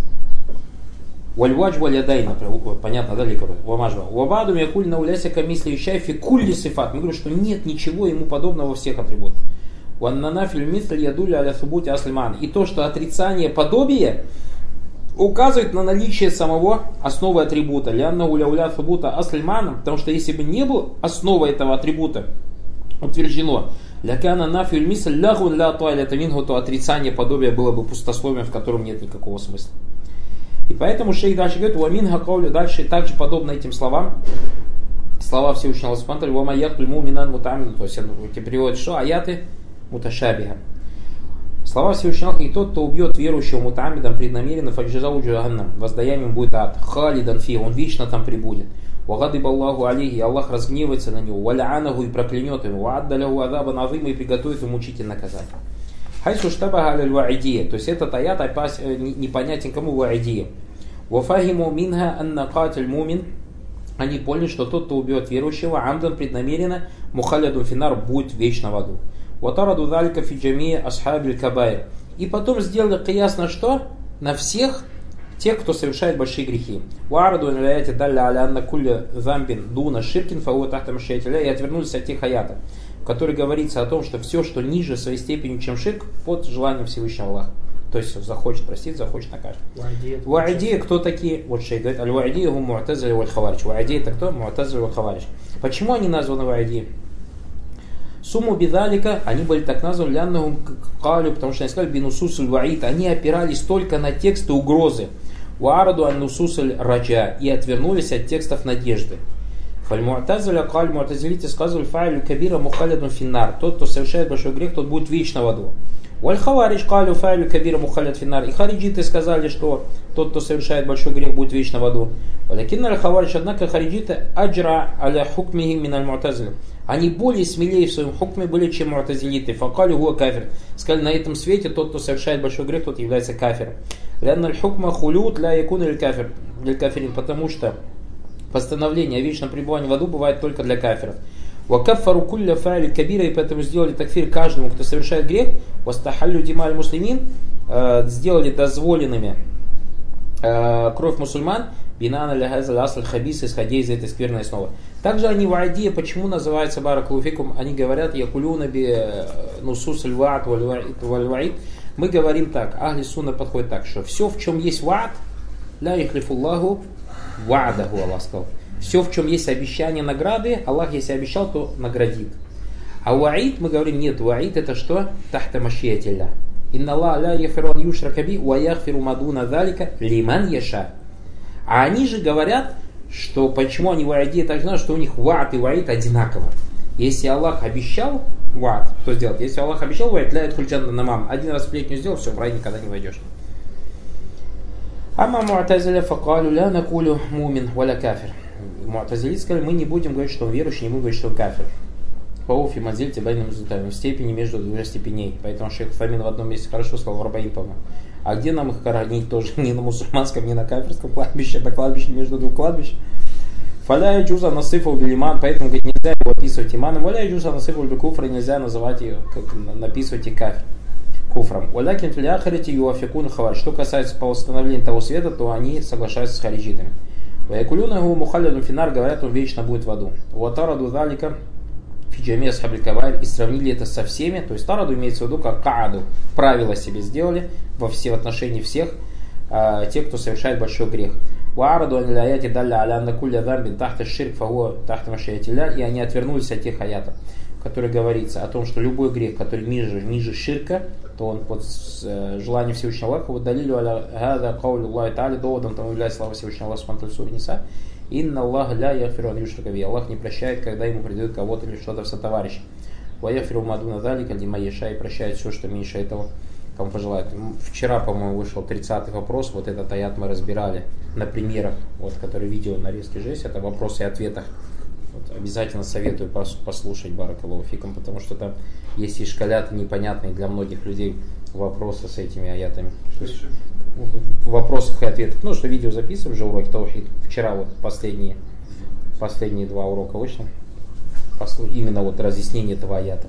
Вальвадж валядайн, понятно, да, ликор? Вамажва. Вабаду якуль науляйся камисли ющай фи кулли сифат. Мы говорим, что нет ничего ему подобного во всех атрибутах. Ваннана фильм мисль ядуля аля субути аслиман. И то, что отрицание подобия указывает на наличие самого основы атрибута. Лянна уля уля субута аслиманом, потому что если бы не был основой этого атрибута утверждено, лякана нафиль мисль лягун ля туаль, это мингу, то отрицание подобия было бы пустословием, в котором нет никакого смысла. И поэтому шейх дальше говорит, уамин хакаулю, дальше также подобно этим словам, слова Всевышнего Аллаха субхану ва тааля, уамаят муминан мутамин, то есть эти переводят, что аяты муташабиха. Слова Всевышнего Аллаха, и тот, кто убьет верующего мутамидом преднамеренно, фаджизау джаханнам, воздаянием будет ад, халидан фи, он вечно там прибудет. Вагадыб Аллаху алейхи, Аллах разгневается на него, валяанаху и проклянет его, вааддаляху адабан азима и приготовит ему мучительное наказание. Хайсу штабага аль-ваидия, то есть этот аят непонятен кому ваидия. Вафахиму минха анна катиль мумин, они поняли, что тот, кто убьет верующего, амдан преднамеренно, мухалядун финар, будет вечно в аду. Ватараду далька фи джамии асхабиль кабайр. И потом сделали кияс на что? На всех тех, кто совершает большие грехи. Вараду аляяти далля аля анна кулля замбин дуна ширкин фауа тахта машаятиля, и отвернулись от тех аятов, в которой говорится о том, что все, что ниже своей степени, чем ширк, под желанием Всевышнего Аллаха. То есть захочет простить, захочет накажет. Ваидия, кто такие? Вот шейх говорит, аль-ваидия гум му'тазили валь хаварич. Ваидия это кто? Му'тазили валь хаварич. Почему они названы ваидия? Сумму бидалика, они были так названы, ляннахум калю, потому что они сказали бинусусуль ваид, они опирались только на тексты угрозы. Ваараду ан-нусусуль раджа, и отвернулись от текстов надежды. Фаль-му'тазиля каль му'тазилите сказывали файлю кабира мухалядун финнар. Тот, кто совершает большой грех, тот будет вечно в аду. Валь-хаварич калю файлю кабира мухаляд финнар. И хариджиты сказали, что тот, кто совершает большой грех, будет вечно в аду. Валякинна аль-хаварич, однако хариджиты аджра аля хукмихи миналь му'тазиля. Они более смелее в своем хукме были, чем му'тазилиты. Факали хуа кафир. Сказали, на этом свете тот, кто совершает большой грех, тот является кафиром. Лянна аль-хукма хулют ля якун аль-кафир. Для кафирин, потому что постановление о вечном пребывании в аду бывает только для кафиров. Вакаффару кулля фа'или кабира, и поэтому сделали такфир каждому, кто совершает грех. Вастахаллю дималь муслимин, сделали дозволенными кровь мусульман. Бинана лягаза ласаль хабис, исходя из этой скверной основы. Также они в Адия, почему называется баракулуфикум, они говорят якулюна би нусус аль-ва'д валь-ва'ид. Мы говорим так, ахли сунна подходит так, что все, в чем есть ва'д, ля ихлифуллаху ва'даху, Аллах сказал. Все, в чем есть обещание награды, Аллах, если обещал, то наградит. А ва'ид, мы говорим, нет, ва'ид это что? Тахта машиятилля. Инна Аллах ля яхфиру ан юшрака би, ва яхфиру мадуна залика лиман яша. А они же говорят, что почему они ва'иди, так знают, что у них ва'д и ва'ид одинаково. Если Аллах обещал ва'д, что сделать? Если Аллах обещал ва'ид, ля ядхуль намам. Один раз сплетню сделал, все, в рай никогда не войдешь. Ама му'тазиля факалю ля накулю мумин валя кафир. Му'тазилит сказали, мы не будем говорить, что он верующий, не будем говорить, что он кафир. Фауфи мазиль тибайным результатом. В степени между двумя степеней. Поэтому шейх Фамин в одном месте хорошо сказал, в Арбаин, по-моему. А где нам их хоронить тоже? Не на мусульманском, не на кафирском кладбище, на кладбище между двух кладбищ. Фаля джуза насыфал билиман, поэтому говорит, нельзя его описывать иманом. Валя джуза насыфал бикуфра, нельзя называть ее, как написывать и кафир куфром. Валякин филяхарити юафикун хавар. Что касается по восстановлению того света, то они соглашаются с хариджитами. Ваякулюна его мухалляду финар, говорят, он вечно будет в аду. Ватараду залика фиджамия схабликавайр, и сравнили это со всеми, то есть тараду имеется в виду как кааду, правила себе сделали во все в отношении всех э, тех, кто совершает большой грех. Ваараду аняяти далля аля накулля дамбин тахта ширк фаго тахта машиятилля, и они отвернулись от тех аятов, в которых говорится о том, что любой грех, который ниже, ниже ширка, то он под э, желанием Всевышнего Аллаха, вот далилю аля гада каулю Аллахи та'аля, доводом тому является слава Всевышнего Аллаха субхану ва тааля Ниса. Инна Аллах ля яфиру ан юшрака би. Аллах не прощает, когда ему придет кого-то или что-то в сотоварищ. Ва яфиру мадуна залика лима яша, и прощает все, что меньше этого, кому пожелает. Вчера, по-моему, вышел тридцатый вопрос, вот этот аят мы разбирали на примерах, вот, который видео нарезки же есть, это вопросы и ответы. Вот, обязательно советую послушать баракаллаху фикум, потому что там есть и шкаляты непонятные для многих людей вопросы с этими аятами. В вопросах и ответах. Ну, что видео записываю уже уроки таухид. Вчера вот последние, последние два урока вышло. Именно вот разъяснение этого аята.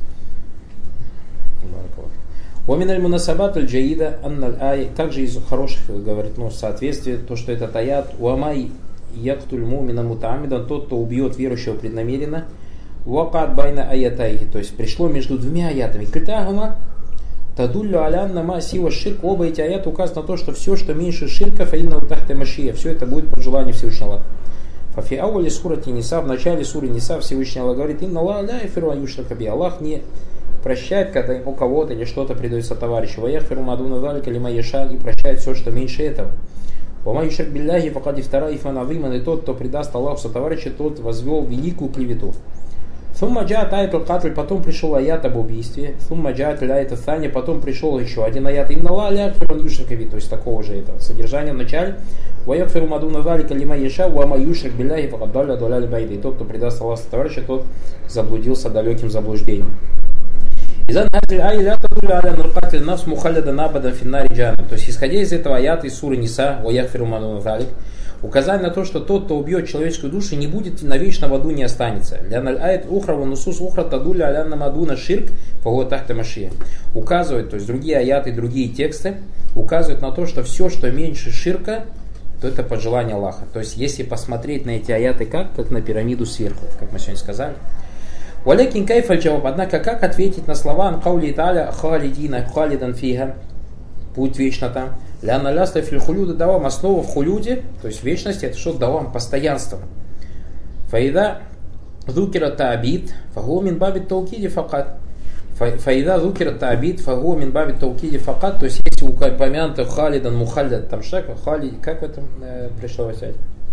Оминаль мунасабат аль джаида анналь ай. Также из хороших, говорит, ну, соответствие, то, что этот аят уамай яктуль мумина мутамидан, тот, кто убьет верующего преднамеренно, вакат байна аятайхи, то есть пришло между двумя аятами. Китагума тадуллю алянна ма сива ширк. Оба эти аяты указывают на то, что все, что меньше ширка, фаинна утахта машия, все это будет по желанию Всевышнего Аллаха. Фафи ауали сурати Ниса, в начале суры Ниса Всевышний Аллах говорит, инна Аллах ля яфиру ан юшрака би. Аллах не прощает, когда ему кого-то или что-то придается товарищу. Ва яхфиру мадуна залика лима яша, и прощает все, что меньше этого. Ва ма юшрак билляхи факад ифтара ифан азиман, и тот, кто предаст Аллаху сотоварища, тот возвел великую клевету. Сумма джаат аят аль-катль, потом пришел аят об убийстве. Сумма джаат аят аль-thani, потом пришел еще один аят. Инна Аллах ля яхфиру ан юшрака би, то есть такого же этого содержания в начале. Ва яхфиру мадуна залика лима яша, ва ма юшрак билляхи факад далля даляль байда. И тот, кто предаст Аллаху сотоварища, тот заблудился далеким заблуждением. Изан хазиль ай ля тадулля аля наркатль нафс мухалляда набада финнари джана. То есть, исходя из этого аята из суры Ниса, ва яхфиру мадуна залик, указание на то, что тот, кто убьет человеческую душу, не будет навечно в аду, не останется. Ляналь аят ухра ва нусус ухра тадулля аля намадуна ширк фаго тахта машия. Указывает, то есть другие аяты, другие тексты указывают на то, что все, что меньше ширка, то это по желанию Аллаха. То есть, если посмотреть на эти аяты как, как на пирамиду сверху, как мы сегодня сказали. Валякин кайфаль джаваб. Однако, как ответить на слова анкаули та'аля халидина халидан фиха, путь вечно там. Ляна ляста филь хулюда давам, основа в хулюде, то есть вечности, это что давам, постоянство. Фаида зукира та'абид, фагу мин бабит таукиди факат. Фаида зукира та'абид, фагу мин бабит таукиди факат. То есть, если упомянуто халидан мухалляд, там шаг, хали, как в этом э, пришло взять?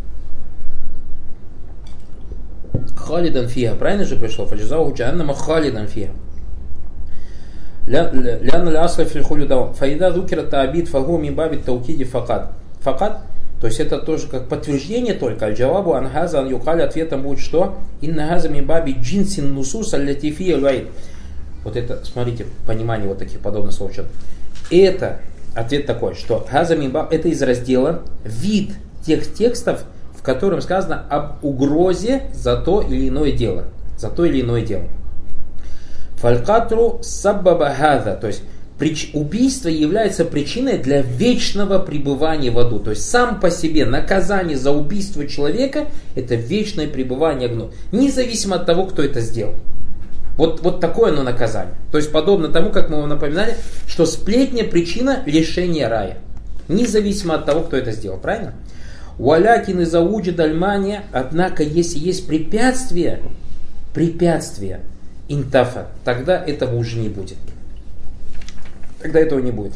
Халидан фиха, правильно же пришло? Фаджизау джаннама халидан фиха. Ляна лясла фильхулю давам. Фаида зукира та'абид, фагу мин бабит таукиди факат. Факат, То есть это тоже как подтверждение только. Аль-джавабу анхаза ан юкали, ответом будет что? Инна газа мибаби джинсин нусус аль-латифия аль-ваид. Вот это, смотрите, понимание вот таких подобных слов. Это, ответ такой, что газа мибаб, это из раздела вид тех текстов, в котором сказано об угрозе за то или иное дело. За то или иное дело. Фалькатру саббаба газа, то есть убийство является причиной для вечного пребывания в аду. То есть сам по себе наказание за убийство человека — это вечное пребывание в аду. Независимо от того, кто это сделал. Вот, вот такое оно наказание. То есть подобно тому, как мы вам напоминали, что сплетня — причина лишения рая. Независимо от того, кто это сделал. Правильно? Уалякин и зауджи дальмания. Однако, если есть препятствие, препятствие интафа, тогда этого уже не будет. Тогда этого не будет.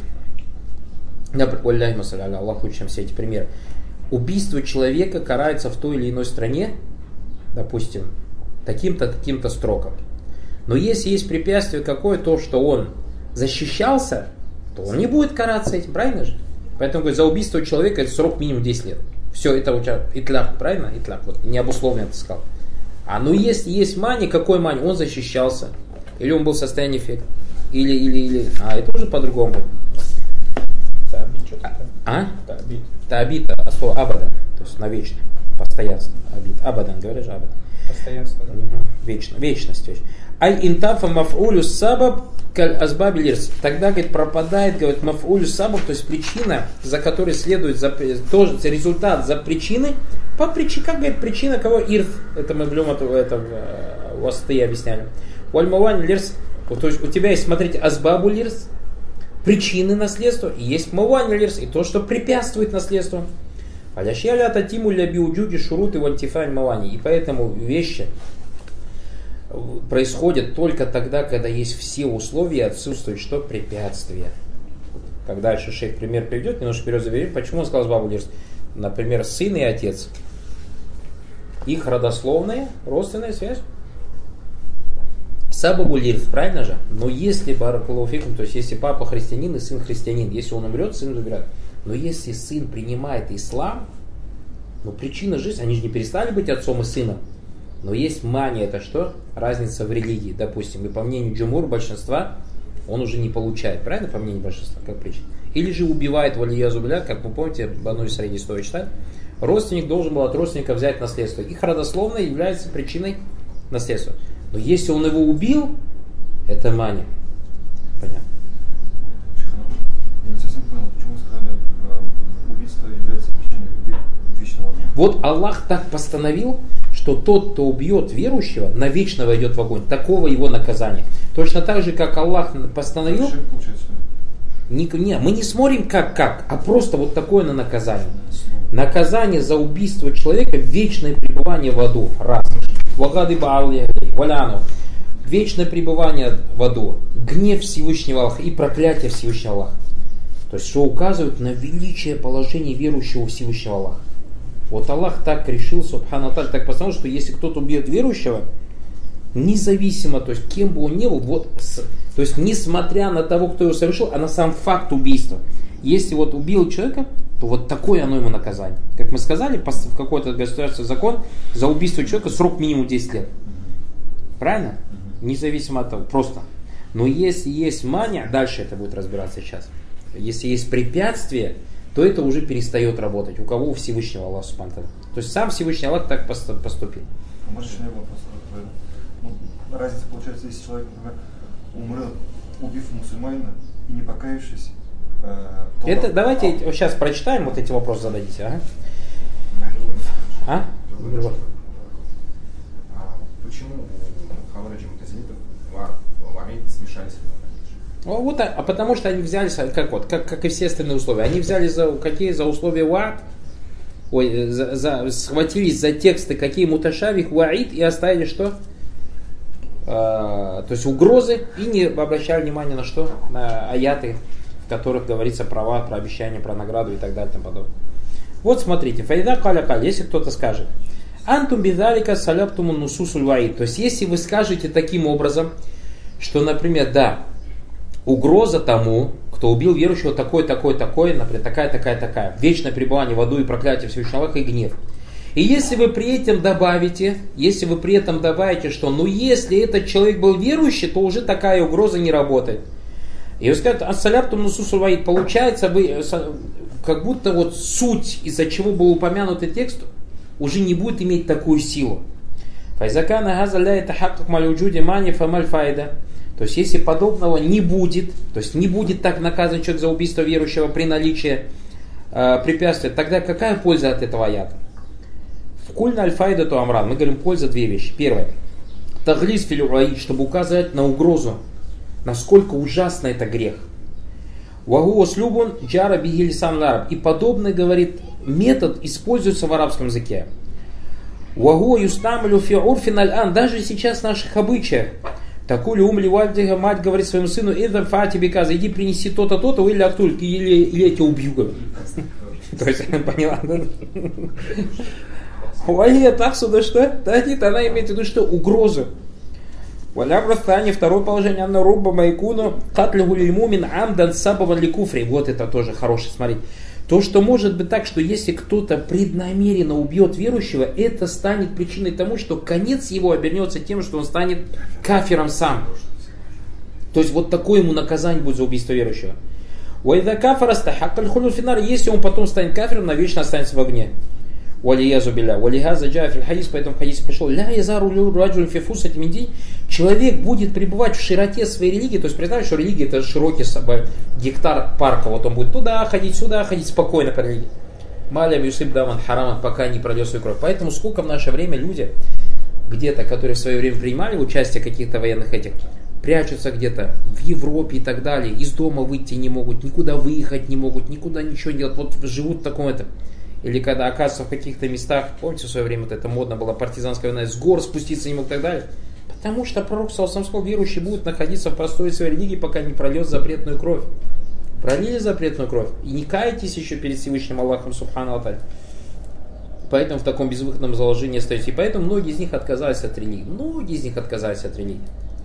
Аллах лучше, чем все эти примеры. Убийство человека карается в той или иной стране, допустим, таким-то, таким-то строком. Но если есть препятствие какое, то, что он защищался, то он не будет караться этим, правильно же? Поэтому говорит, за убийство человека это срок минимум десять лет. Все, это у тебя итляк, правильно? Итляк, вот не обусловленно это сказал. А ну если есть мани, какой мани? Он защищался. Или он был в состоянии эффекта. Или, или, или. А, это уже по-другому будет. Таабит, что такое? А? Таабит. Таабит, а слово абадан. То есть навечно. Постоянство. Абит. Абадан, говоришь же абадан. Постоянство, да? Угу. Вечно. Вечность. Вечность. Аль-интафа маф'улю сабаб каль азбаби лирс. Тогда, говорит, пропадает, говорит, маф'улю сабаб, то есть причина, за которой следует, за, тоже за результат, за причины, по причине, как говорит, причина кого? Ирф. Это мы в Люмату, это в Уасты объясняли. Уаль-мавань лирс. То есть у тебя есть, смотрите, азбабу лирс, причины наследства, и есть мавань лирс, и то, что препятствует наследству. Аляшьяля татиму ля биуджуди шуруты вальтифань мавани. И поэтому вещи происходят только тогда, когда есть все условия, отсутствует что? Препятствие. Как дальше шейх пример приведет, немножко вперед заберем. Почему он сказал азбабу лирс? Например, сын и отец. Их родословная, родственная связь. Сабабу лирс, правильно же? Но если баракулуфикум, то есть если папа христианин и сын христианин, если он умрет, сын забирает. Но если сын принимает ислам, ну причина жизни, они же не перестали быть отцом и сыном. Но есть мания, это что? Разница в религии. Допустим, и по мнению джумур, большинства, он уже не получает. Правильно? По мнению большинства, как причина. Или же убивает валия зубля, как вы помните, Бану Исраиль историю читали. Родственник должен был от родственника взять наследство. Их родословно является причиной наследства. Но если он его убил, это мания. Понятно. Я не совсем понял, почему сказали, убийство является причиной вечного огня. Вот Аллах так постановил, что тот, кто убьет верующего, навечно войдет в огонь. Такого его наказания. Точно так же, как Аллах постановил. Ширк, получается, Не, не, мы не смотрим как как, а просто вот такое на наказание. Наказание за убийство человека — вечное пребывание в аду. Раз. Вагады ба'алли валяну. Вечное пребывание в аду. Гнев Всевышнего Аллаха и проклятие Всевышнего Аллаха. То есть, что указывает на величие положения верующего у Всевышнего Аллаха. Вот Аллах так решил, субхану таль, так постановил, что если кто-то убьет верующего, независимо, то есть кем бы он ни был, вот, то есть несмотря на того, кто его совершил, а на сам факт убийства. Если вот убил человека, то вот такое оно ему наказание. Как мы сказали, в какой-то государственный закон за убийство человека срок минимум десять лет. Правильно? Независимо от того, просто. Но если есть мания, дальше это будет разбираться сейчас. Если есть препятствие, то это уже перестает работать. У кого? У Всевышнего Аллаха субхану ва тааля. То есть сам Всевышний Аллах так поступил. А может еще не вопрос? Ну, разница получается, если человек, например, умрет, убив мусульманина и не покаявшись. Э, это давайте а... сейчас прочитаем, вот эти вопросы зададите. Ага. А? А почему у Хавараджи и Мутазилитов ваид смешались? Вот, а, а потому что они взяли, как вот, как, как и все остальные условия, они взяли за какие за условия ваид, ой, за, за, схватились за тексты, какие муташабих, ваид, и оставили что? А, то есть угрозы, и не обращали внимания на что? На аяты, в которых говорится про ваид, про обещание, про награду и так далее и тому подобное. Вот смотрите, файда каля каль, если кто-то скажет, антум бидалика саляптуму нусусуль ваид, то есть если вы скажете таким образом, что, например, да, угроза тому, кто убил верующего такой, такой, такой, например, такая, такая, такая. Вечное пребывание в аду и проклятие Всевышнего Аллаха и гнев. И если вы при этом добавите, если вы при этом добавите, что ну если этот человек был верующий, то уже такая угроза не работает. И вы скажете, ассаляртум нусусу ваид, получается, вы, как будто вот суть, из-за чего был упомянутый текст, уже не будет иметь такую силу. Файзакана газа ля это хаккак малюджуди мани фамаль файда. То есть, если подобного не будет, то есть не будет так наказан человек за убийство верующего при наличии э, препятствия, тогда какая польза от этого аята? В кульна аль-файда то амран. Мы говорим, польза две вещи. Первое. Таглис филюраид, чтобы указывать на угрозу, насколько ужасно это грех. Вагуа слюбун джара бигильсан лараб. И подобный, говорит, метод используется в арабском языке. Вагуа юстамлю фи урфин аль-ан. Даже сейчас в наших обычаях. Такую умли вальдига, мать говорит своему сыну, идан фати биказа, иди принеси то-то, то-то, или актуль, или, или я тебя убью. То есть, поняла, да? Валия так сюда что? Да нет, она имеет в виду, что угрозу. Валя брастане, второе положение, анна рубба майкуну, катлигу лильмумин амдан сабаван ликуфри. Вот это тоже хорошее, смотрите. То, что может быть так, что если кто-то преднамеренно убьет верующего, это станет причиной тому, что конец его обернется тем, что он станет кафиром сам. То есть вот такое ему наказание будет за убийство верующего. Если он потом станет кафиром, навечно останется в огне. Поэтому в хадисе пришел, человек будет пребывать в широте своей религии. То есть представьте, что религия это широкий гектар парка. Вот он будет туда ходить, сюда ходить спокойно по религии. Малям юсиб даман хараман, пока не прольет свою кровь. Поэтому сколько в наше время люди, где-то, которые в свое время принимали участие в каких-то военных этих, прячутся где-то в Европе и так далее, из дома выйти не могут, никуда выехать не могут, никуда ничего не делать. Вот живут в таком этом. Или когда оказываются в каких-то местах, помните, в свое время вот это модно было, партизанская война, с гор спуститься не мог и так далее. Потому что пророк саллаллаху алейхи ва саллям, верующий будет находиться в простой своей религии, пока не прольет запретную кровь. Пролили запретную кровь и не каетесь еще перед Всевышним Аллахом субхану ва тааля. Поэтому в таком безвыходном заложении остаетесь. И поэтому многие из них отказались от религии. Многие из них отказались от религии.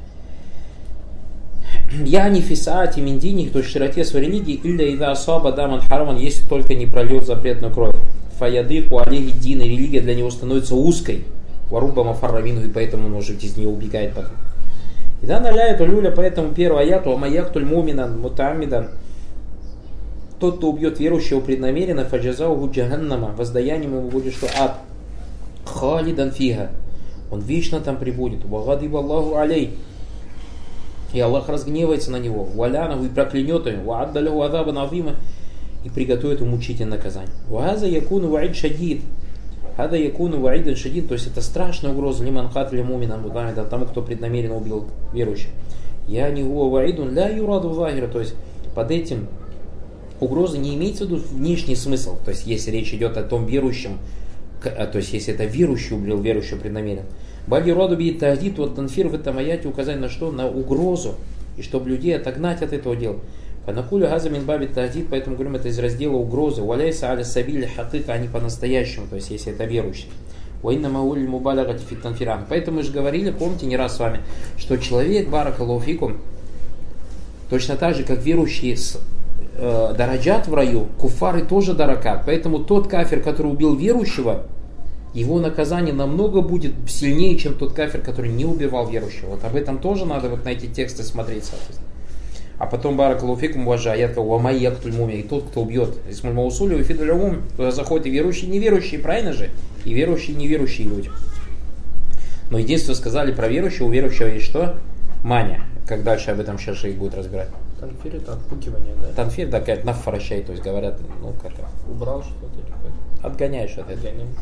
Я не фисаати миндини, то есть в широте своей религии, илля ида асаба даман хараман, если только не прольет запретную кровь. Фаядыку алейхи дин, и религия для него становится узкой. Варуба мафарравину, и поэтому он уже из нее убегает потом. И да наляет улюля, поэтому первый аяту, амаяктуль муминан мутамидан, тот, кто убьет верующего преднамеренно, фаджазауху джаханнама, воздаянием ему будет, что ад. Халидан фига, он вечно там прибудет. Вагадиб Аллаху алей. И Аллах разгневается на него, валянаху, и проклянет его, вааддаляху азаба назима, и приготовит ему мучительное наказание. Ваза якуну ваид шадид. Хада якуну ваидан шадид, то есть это страшная угроза лиман хатли муминан мудамидан, тому, кто преднамеренно убил верующих. Я не гуа ваидун ля юраду захира, то есть под этим угроза не имеется в виду внешний смысл, то есть если речь идет о том верующем, то есть если это верующий убил верующего преднамеренно. Бади роду бит тахдид, вот танфир в этом аяте указать на что? На угрозу. И чтобы людей отогнать от этого дела. Фанакулю газамин баби тахдид, поэтому говорим, это из раздела угрозы. Валяйса аля сабили хатыка, а не по-настоящему, то есть если это верующий. Ваинна мауль мубалягати фит танфиран. Поэтому мы же говорили, помните не раз с вами, что человек, баракаллаху фикум, точно так же, как верующие с э, дараджат в раю, куфары тоже даракат. Поэтому тот кафир, который убил верующего, его наказание намного будет сильнее, чем тот кафир, который не убивал верующего. Вот об этом тоже надо вот на эти тексты смотреть, соответственно. А потом баракаллаху фикум важа, аятка уамайяктуль муми, и тот, кто убьет. Если мы маусули, и фидулявум, туда заходят и верующие, и неверующие, правильно же? И верующие, и неверующие люди. Но единственное сказали про верующего, у верующего есть что? Маня. Как дальше об этом сейчас шейх будет разбирать. Танфир это отпугивание, да? Танфир, да, какая-то нафаращай, то есть говорят, ну как убрал что-то или как? Отгоняешь от этого. Отгоняем.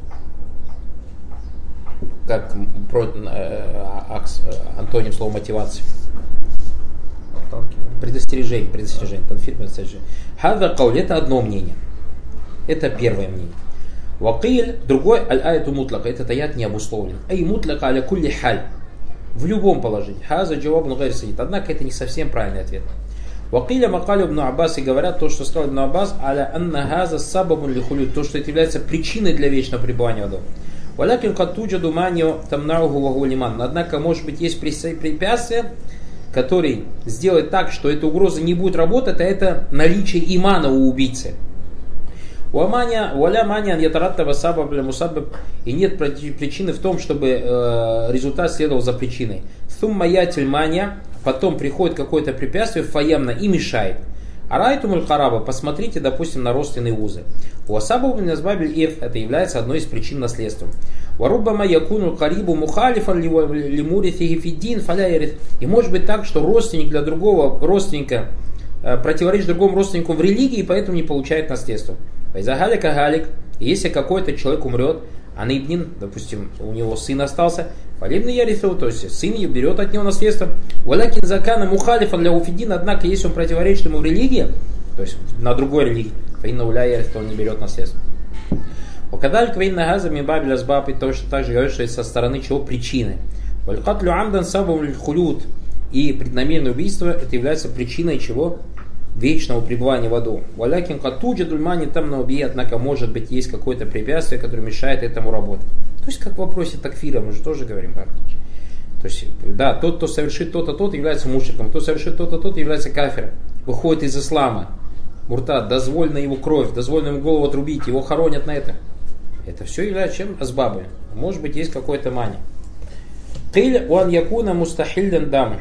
Как про, э, акс, антоним слова мотивации. Предостережение, предостережение. Танфир, предостережение. Хаза кауль, это одно мнение. Это первое мнение. Вакиль, другой, аль-аяту мутлака, этот аят не обусловлен. Ай мутляка аля кулли халь. В любом положении. Хаза джавабну гайр садид. Однако это не совсем правильный ответ. Вакиля макалю ибн Аббас, и говорят то, что сказал ибн Аббас, аля анна газа сабабун ли хулют, то, что это является причиной для вечного пребывания в аду. Валякин каттуджа думанию тамнауху вагулиман. Однако, может быть, есть препятствия, который сделает так, что эта угроза не будет работать, а это наличие имана у убийцы. Уаманя, уаля маня ятараттава сабаб ля мусаббаб, и нет причины в том, чтобы э, результат следовал за причиной. Сумма ятиль маня, потом приходит какое-то препятствие фаямна и мешает. Арайтумуль хараба, посмотрите, допустим, на родственные узы. Уасабаб назбабиль ирф, это является одной из причин наследства. Варуббама якуну карибу мухалифан лимурифихи фиддин фаля яриф. И может быть так, что родственник для другого родственника э, противоречит другому родственнику в религии, и поэтому не получает наследство. Галика галик, если какой-то человек умрет, а наибнин, допустим, у него сын остался, фалибный ярифу, то есть сын берет от него наследство. Валякин закана мухалифа для уфидин, однако если он противоречит ему в религии, то есть на другой религии, фаинна уля яриф, то он не берет наследство. Вакадаль квейна газа мибабиля сбаб, и точно так же говорит, что это со стороны чего причины. Валькатлю амдан сабам хулют, и преднамеренное убийство, это является причиной чего? Вечного пребывания в аду. Валякин катуджа дульмани там на убий, однако может быть есть какое-то препятствие, которое мешает этому работать. То есть как в вопросе такфира, мы же тоже говорим. То есть, да, тот, кто совершит то-то, тот является мушриком, кто совершит то-то, тот является кафиром, выходит из ислама. Муртад, дозволено его кровь, дозволено ему голову отрубить, его хоронят на это. Это все является чем? Асбабы. Может быть есть какой-то мани. Тиль уан якуна мустахиллян дам.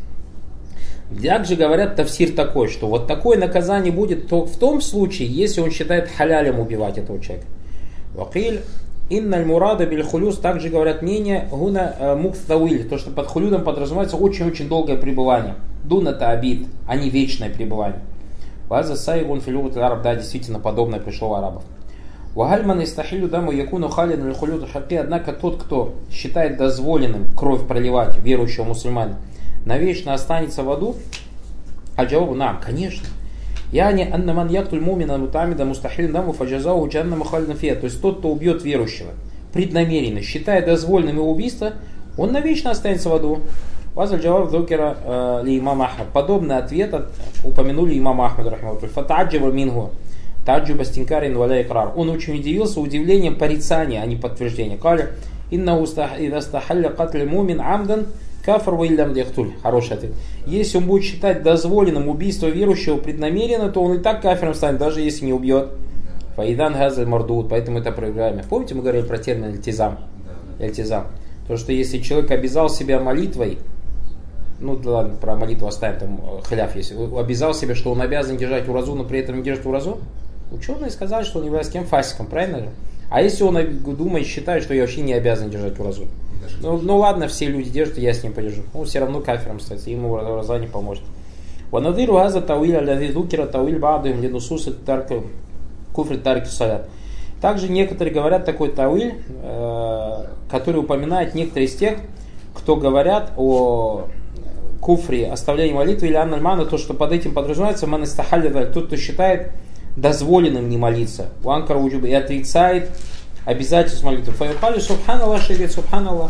Также говорят тафсир такой, что вот такое наказание будет то в том случае, если он считает халялем убивать этого человека. Вакиль инналь мурада биль хулюс, также говорят мнение гуна мухтауиль, то что под хулюдом подразумевается очень-очень долгое пребывание. Дуна таабид, а не вечное пребывание. Ваза сайгун филюбут араб, да, действительно подобное пришло у арабов. Вагальман истахилю даму якуну халин иль хулюд хакки, однако тот, кто считает дозволенным кровь проливать верующего мусульманина, навечно останется в аду? А джавабу нам, конечно. Я не аннаман яктуль мумина мутамида мустахилин даму фаджазау джанна мухалин фия. То есть тот, кто убьет верующего преднамеренно, считая дозволенным его убийство, он навечно останется в аду. Вазаль джаваб докера ли имам Ахмад. Подобный ответ упомянули имам Ахмад рахматуллах. Фатаджаба мингу таджуба стинкарин валя икрар. Он очень удивился удивлением порицания, а не подтверждения. Каля инна устахалля катля мумин амдан кафр ваиллям дяхтуль. Хороший ответ. Если он будет считать дозволенным убийство верующего преднамеренно, то он и так кафиром станет, даже если не убьет. Фаидан газаль мардут. Поэтому это проиграем. Помните, мы говорили про термин эльтизам? Эльтизам. То, что если человек обязал себя молитвой, ну да ладно, про молитву оставим, там хляф, если обязал себя, что он обязан держать уразу, но при этом не держит уразу, ученые сказали, что он является кем? Фасиком, правильно же? А если он думает, считает, что я вообще не обязан держать уразу? Ну, ну ладно, все люди держат, я с ним подержу. Он все равно кафиром остается, ему ураза не поможет. Ванадыру газа тауиль аляви дукера тауиль баадым ленусус куфри тарки салят. Также некоторые говорят такой тауиль, который упоминает некоторые из тех, кто говорят о куфре, оставлении молитвы или аннальмана, то, что под этим подразумевается манистахалля, тот, кто считает дозволенным не молиться, уанкар уджуба, и отрицает обязательство молитвы. Файхали субханаллах шевет субханаллах.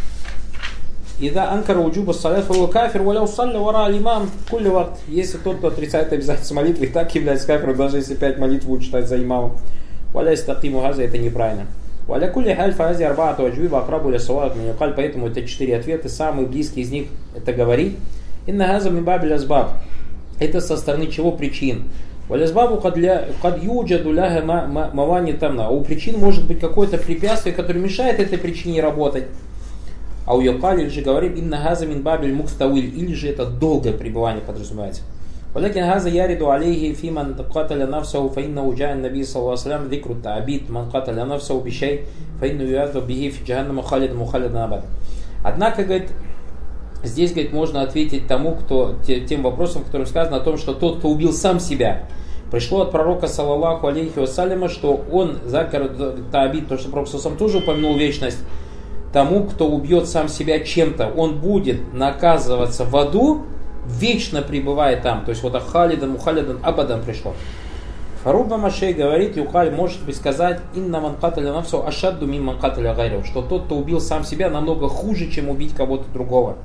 И да, анкара уджуба салят фалу кафир валяу салля вара алимам кулли вакт. Если тот, кто отрицает обязательство молитвы, и так является кафиром, даже если пять молитв будет читать за имамом. Валя истакиму газа, это неправильно. Валя кулли халь фази арбаату аджвиба акрабу ля сават минюкаль, поэтому это четыре ответа, самый близкий из них это говорит. Инна газа мибаби лязбаб. Это со стороны чего причин? Валязбабу кад юджаду ляха мавани тамна. У причин может быть какое-то препятствие, которое мешает этой причине работать. А у Йокали же говорим инна газа мин бабиль мухтауиль, или же это долгое пребывание подразумевается. Валякин газа яриду алейхи фиман каталя навсау фаинна уджайн наби саллаху салям викру таабид ман каталя навсау бишай фаинна юязду бихи фи джаханнама халида мухалида набад. Однако, говорит, здесь, говорит, можно ответить тому, кто, тем вопросом, которым сказано о том, что тот, кто убил сам себя, пришло от пророка саллаллаху алейхи вассаляма, что он закар таабид, то, что пророк сам тоже упомянул вечность, тому, кто убьет сам себя чем-то, он будет наказываться в аду, вечно пребывая там. То есть вот ахалидан, мухалидан, абадан пришло. Фаруба Машей говорит, Юкаль может быть сказать, инна манкаталя навсу ашадду мин манкаталя гайров, что тот, кто убил сам себя, намного хуже, чем убить кого-то другого.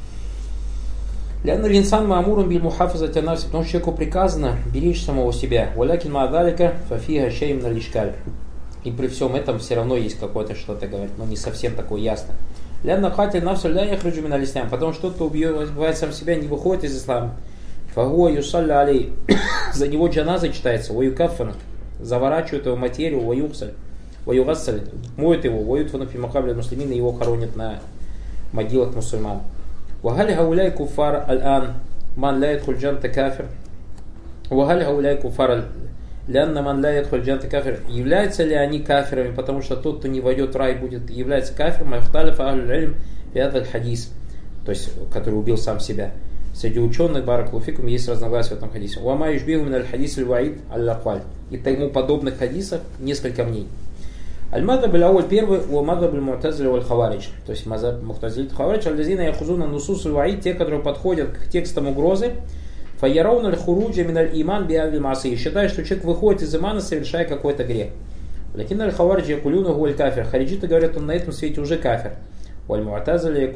Ляна линсан маамурун биль мухафазати нафси, потому что человеку приказано беречь самого себя. Валякин маадалика фафига шейм налишкаль. И при всем этом все равно есть какое-то что-то говорит, но не совсем такое ясно. Лянна хатиль нафсу ля яхруджу мин аль-ислям. Потому что тот, кто убивает сам себя, не выходит из ислама. Фагуа юсалля алей. За него джаназа читается. Ваюкаффана. Заворачивают его в материю. Ваюхсаль. Ваюгассаль. Моют его. Ваютфану фи макабли муслимин. И его хоронят на могилах мусульман. Вагаль гауляй куфар аль-ан. Ман ля ядхуль джанта кафир. Вагаль гауляй куфар лянна ман ля ядхуль джанта кафир. Являются ли они кафирами? Потому что тот, кто не войдет в рай, будет является кафиром. Ахталифа ахлюль илм фи хазаль хадис. То есть, который убил сам себя. Среди ученых, баракулуфикум, есть разногласия в этом хадисе. Уама юшбиху мин аль-хадис аль-ваид аль-лакваль. И тому подобных хадисов несколько мнений. Аль-мадхаб аль-ауль первый, уа-мадхаб аль-му'тазиля валь-хаваридж. То есть мазхаб му'тазилит хаваридж, аль-лазина яхузуна нусус аль-ваид, те, которые подходят к текстам угрозы, файярауна аль-хуруджа мин аль-иман би аль-маси. Считают, что человек выходит из имана, совершая какой-то грех. Лакин аль-хаваридж якулюна гу аль-кафир. Хариджиты говорят, он на этом свете уже кафир. Он говорит,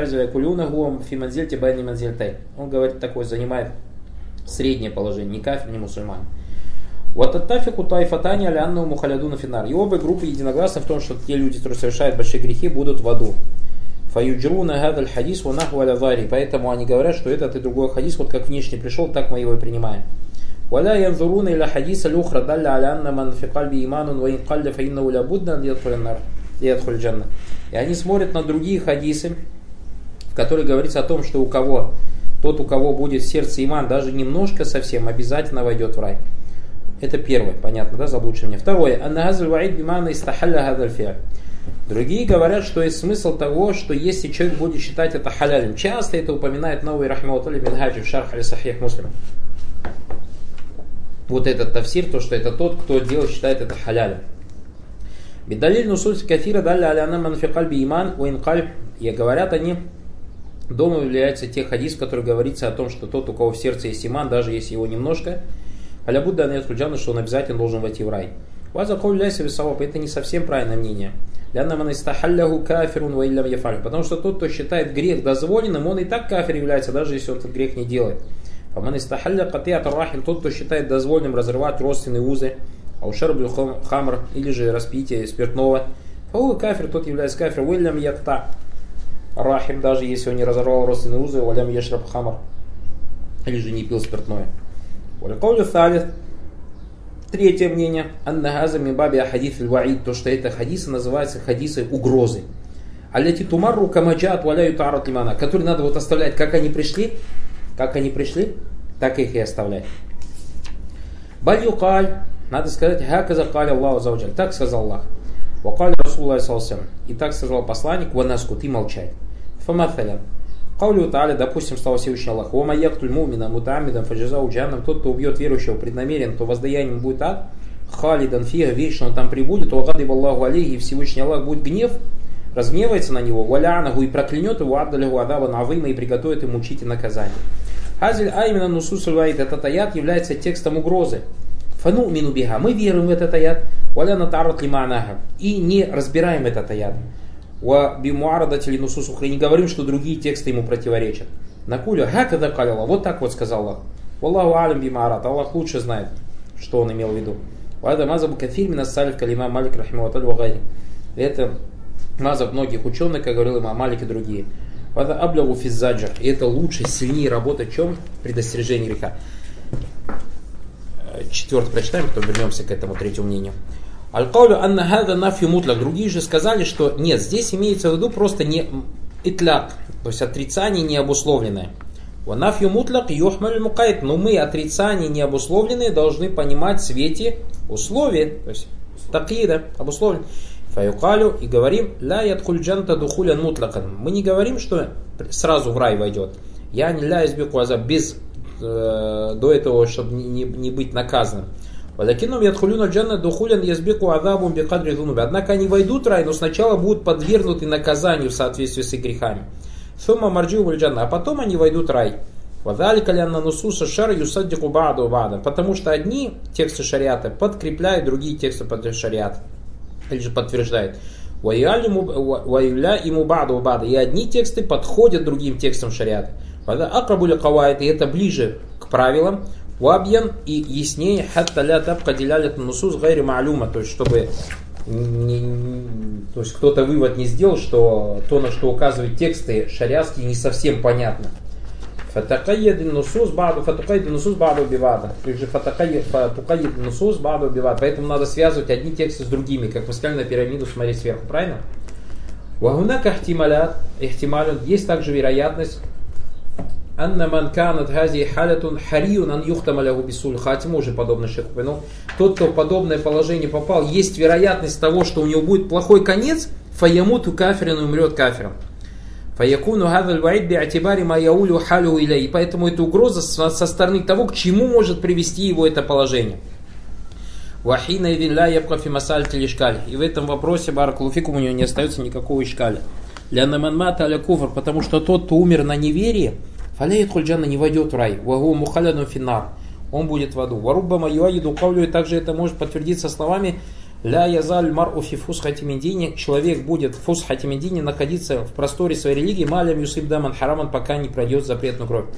такой занимает среднее положение, ни кафир, ни мусульман. Вот оттафику тайфатани алянну мухалядуна финар. И обе группы единогласны в том, что те люди, которые совершают большие грехи, будут в аду. Фаюджруна гадаль хадис ванаху аля зари. Поэтому они говорят, что этот и другой хадис, вот как внешне пришел, так мы его и принимаем. Валя янзуруна иля хадиса люхра далля алянна ман фи кальби иманун ва ин калля фа иннаху ля будда ядхуль нар ядхуль джанна. И они смотрят на другие хадисы, в которых говорится о том, что у кого, тот, у кого будет в сердце иман, даже немножко совсем, обязательно войдет в рай. Это первое, понятно, да, заблудшее мне. Второе. Аннахазаль ваид бимана истахалля гадаль фиаль. Другие говорят, что есть смысл того, что если человек будет считать это халялем. Часто это упоминает новый рахмауталли минхаджи в шарх аль-сахих муслим. Вот этот тафсир, то, что это тот, кто делает, считает это халялем. Бидалиль нусуль кафира далля аляна манфикаль би иман уинкаль. И говорят они, дома является тех хадис, в которых говорится о том, что тот, у кого в сердце есть иман, даже если его немножко, аля будда нет худжана, что он обязательно должен войти в рай. Это не совсем правильное мнение. Потому что тот, кто считает грех дозволенным, он и так кафир является, даже если он этот грех не делает. Тот, кто считает дозволенным разрывать родственные узы, аушарблю хамр, или же распитие спиртного, фау кафир, тот является кафиром. Уиллям якта рахим, даже если он не разорвал родственные узы, валям яшраб хамр, или же не пил спиртное. Третье мнение, аннахаза мибаби ахадиф аль-ваид, то, что это хадисы называются хадисы угрозы. Алляти тумарру камаджат валя ютарат лимана, которые надо вот оставлять, как они пришли, как они пришли, так их и оставлять. Баль юкаль, надо сказать, хаказа каля Аллаху аззаваджаль, так сказал Аллах. Вакаль Расулуллах саллаллаху, и так сказал посланник, ванаску, ты молчай. Фаматаля. Каулю Тааля, допустим, стал Всевышний Аллах. Ома яктуль мумина мутамидан фаджазау джаннам. Тот, кто убьет верующего преднамеренно, то воздаянием будет ад. Халидан фига, вечно он там прибудет. Уагадиб Аллаху алейхи, и Всевышний Аллах будет гнев, разгневается на него. Валянаху, и проклянет его, аддалиху адава навыма, и приготовит ему мучить и наказание. Хазиль а именно нусус аль-ваид, этот аят является текстом угрозы. Фану мину биха, мы верим в этот аят. Валяна тарат лиманаха, и не разбираем этот аят. И не говорим, что другие тексты ему противоречат. Накуля, хакада каляла, вот так вот сказал Аллах. Wallahu алим бимаарат, Аллах лучше знает, что он имел в виду. Вада мазабу кафир мина салиф калима Малик рахимаху вагари. Это мазаб многих ученых, как говорил имам Малик и другие. Вада аблягу физзаджар, и это лучше, сильнее работать, в чем предостережение греха. Четвертый прочитаем, потом вернемся к этому третьему мнению. Аль-Каулю анна хада нафью мутляк. Другие же сказали, что нет, здесь имеется в виду просто не итляк, то есть отрицание необусловленное. Ва нафью мутляк юхмаль мукайт. Но мы отрицание необусловленное должны понимать в свете условий, то есть такида, обусловлен. Фаюкалю, и говорим, ля ядхуль джанта духулян мутлакан. Мы не говорим, что сразу в рай войдет. Я не ля избеку азаб, без э, до этого, чтобы не, не быть наказанным. Однако они войдут в рай, но сначала будут подвергнуты наказанию в соответствии с их грехами. А потом они войдут в рай. Потому что одни тексты шариата подкрепляют другие тексты под шариата. Или же подтверждают. И одни тексты подходят другим текстам шариата. И это ближе к правилам. Вабьян, и яснее, хатта ля табка дилялят нусус гайри ма'люма, то есть чтобы не, не, то есть кто-то вывод не сделал, что то, на что указывают тексты шариатские, не совсем понятно. Фатакайяд нусус ба'ду фатакайяд нусус ба'ду бивада. То есть фатакайяд нусус ба'ду бивада. Поэтому надо связывать одни тексты с другими, как мы сказали, на пирамиду смотреть сверху, правильно? Вагунака ихтималят, ихтималят, есть также вероятность, анна ман канат хази халятун хариюн ан юхтама лягу бисуль хатиму, уже подобно шейх упомянул. Тот, кто в подобное положение попал, есть вероятность того, что у него будет плохой конец, фаямуту кафирин, умрет кафиром. Фаякуну хадаль ваид би'атибари ма яулю халю иляй. И поэтому это угроза со стороны того, к чему может привести его это положение. Вахина идин ля ябка фи масальти лишкаль. И в этом вопросе баракалуфикум у него не остается никакого ишкаля. Ля наманмата аля куфр, потому что тот, кто умер на неверии, фаляет хульджана, не войдет в рай. Вагу мухаляну финнар. Он будет в аду. Варуббама юаиду кавлю, и также это может подтвердиться словами ля язаль мар'у фи фусхати мин дини. Человек будет в фусхати мин дини находиться в просторе своей религии, малям юсиб даман хараман, пока не пройдет запретную кровь.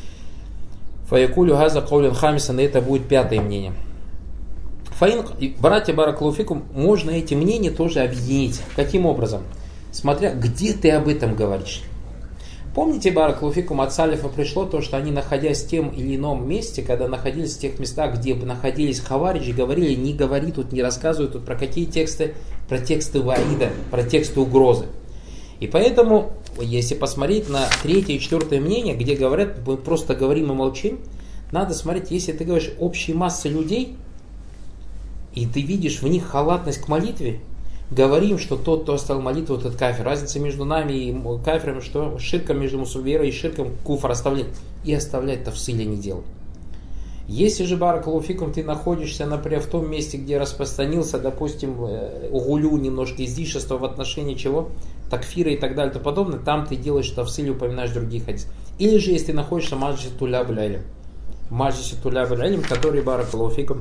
Фаякулю газа кавлин хамисан, и это будет пятое мнение. Фаин, братья баракалуфикум, можно эти мнения тоже объединить. Каким образом? Смотря, где ты об этом говоришь. Помните, баракалуфикум, от салифа пришло то, что они, находясь в тем или ином месте, когда находились в тех местах, где находились хавариджи, говорили, не говори тут, не рассказывай тут про какие тексты, про тексты ваида, про тексты угрозы. И поэтому, если посмотреть на третье и четвертое мнение, где говорят, мы просто говорим и молчим, надо смотреть, если ты говоришь общей массы людей, и ты видишь в них халатность к молитве, говорим, что тот, кто оставил молитву, тот кафир. Разница между нами и кафиром, что ширком между мусульверой и ширком куфр оставлять. И оставлять тавсиля не делай. Если же, баракалуфикум, ты находишься, например, в том месте, где распространился, допустим, гулю, немножко излишества в отношении чего, такфира и так далее и тому подобное, там ты делаешь тавсиль и упоминаешь других хадисов. Или же, если ты находишься в маджлисе туляб аль-илм, в маджлисе туляб аль-илм, который, баракалуфикум,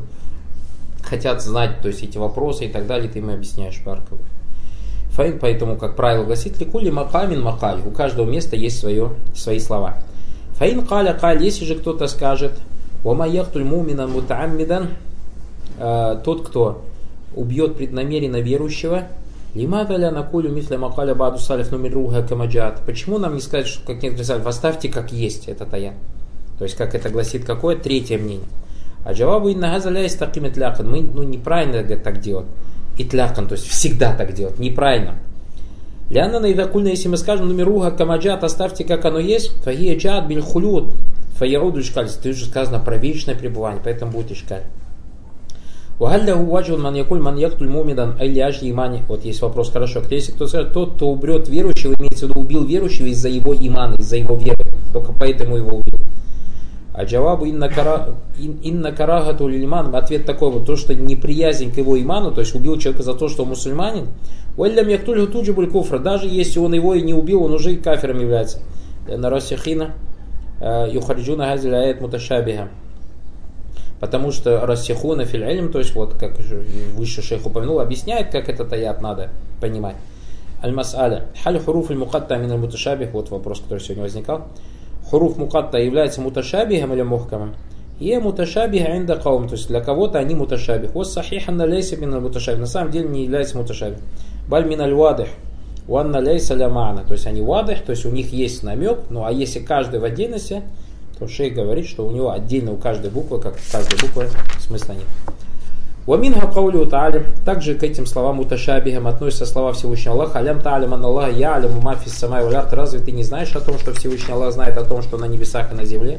хотят знать, то есть эти вопросы и так далее, ты им объясняешь, баракалуф. Фаин, поэтому, как правило, гласит, ликули макамин макаль, у каждого места есть свое, свои слова. Фаин каля каль, если же кто-то скажет, вама яхтуль муминан мутааммидан, тот, кто убьет преднамеренно верующего, лимада ля накулю мисля макаля баду салиф нумируха камаджат. Почему нам не сказать, что как некоторые салиф, оставьте как есть этот аят? То есть, как это гласит, какое третье мнение? А джавабу инна газа ля истаким итляхан. Мы, ну, неправильно так делать. Итляхан, то есть всегда так делать. Неправильно. Лянна наидакульна, если мы скажем, нумеруха камаджат, оставьте как оно есть, фагия джад биль хулют, фаяруду ишкаль. Ты уже сказано про вечное пребывание, поэтому будет ишкаль. Угалляху ваджун ман якуль ман яктуль мумидан айляжди имани. Вот есть вопрос, хорошо. Если кто скажет, тот, кто убьет верующего, имеется в виду, убил верующего из-за его имана, из-за его веры. Только поэтому его убил. А джавабу инна карахату лилиман, ответ такой вот, то, что неприязнь к его иману, то есть убил человека за то, что он мусульманин, уэллям яктуль туджибуль куфра, даже если он его и не убил, он уже и кафиром является. На рассихина юхарджуна газиль аят муташабиха. Потому что рассихуна фил илм, то есть вот, как выше шейх упомянул, объясняет, как этот аят надо понимать. Аль-мас'аля. Халь хуруф аль-мукатта мин аль-муташабих, вот вопрос, который сегодня возникал. Хуруф мукатта является муташабихом или мухкамом. И муташабих инда каум, то есть для кого-то они муташабих. Вот сахихан ляйса мин аль-муташабих, на самом деле не является муташабих. Баль мин аль-вадих. Уанна ляйса ля ма'на, то есть они вадих, то есть у них есть намек, ну а если каждый в отдельности, то шейх говорит, что у него отдельно у каждой буквы, как у каждой буквы, смысла нет. Ваминха каулю та'алим, также к этим словам муташабихам относятся слова Всевышнего Аллаха. Алям та'алим ан Аллаха я'алиму ма фис самай валь ард. Разве ты не знаешь о том, что Всевышний Аллах знает о том, что на небесах и на земле?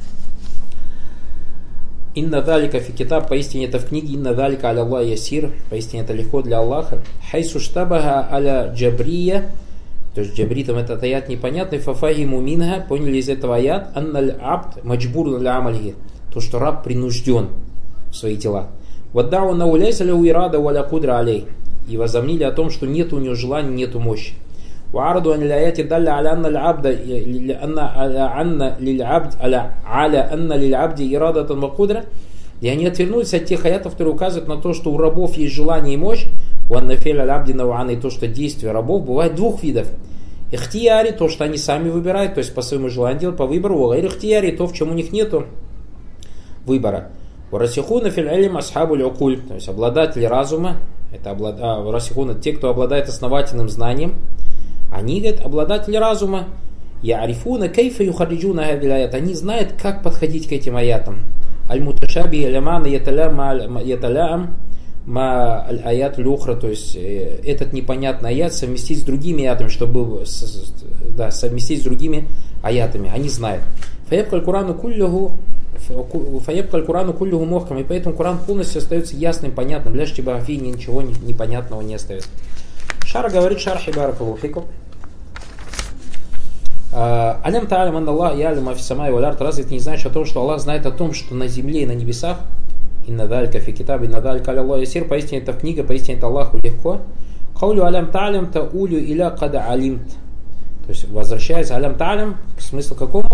Инна далика фи китаб, поистине это в книге, инна далика аля Аллах ясир, поистине это легко для Аллаха. Хайсу штабаха аля джабрия, то есть джабритам этот аят непонятный, фафахиму минха, поняли из этого аят, анналь абд маджбур ля амальхи, то, что раб принужден в свои дела. Ваддау науляйса ля уирада валя кудра алей, и возомнили о том, что нет у него желания, нету мощи. وعرضوا عن الآيات دل على أن العبد أن أن للعبد على على أن للعبد إرادة وقدرة. И они отвернулись от тех аятов, которые указывают на то, что у рабов есть желание и мощь. وأن فعل العبد نوعان, и то, что действия рабов бывает двух видов. Ихтияри, то, что они сами выбирают, то есть по своему желанию делают, по выбору. Гайр ихтияри, то, в чем у них нету выбора. Варасихуна фил илм асхабуль укуль, то есть обладатели разума, это облад... а, расихуна, те, кто обладает основательным знанием, они, говорят, обладатели разума. Я'рифуна кайфа юхариджуна хадил аят. Они знают, как подходить к этим аятам. Аль-муташаби аль-амана яталям ма аль-аят люхра. То есть этот непонятный аят совместить с другими аятами, чтобы да, совместить с другими аятами. Они знают. Фаябка аль-Курану куллюху Фаябка аль-Курану куллюху мохкам. И поэтому Куран полностью остается ясным, понятным. Для штибафи ничего непонятного не остается. Шар говорит, шархи баракаллаху фикум. Алям та'алям анна Аллах ялюм афи самай валь ард. Разве ты не знаешь о том, что Аллах знает о том, что на земле и на небесах? Инна далька фи китаб, инна далька аля Аллах ясир. Поистине это книга, поистине это Аллаху легко. Каулю алям та'алям та'улю иля када алимт. То есть возвращается алям та'алям, смысл какому?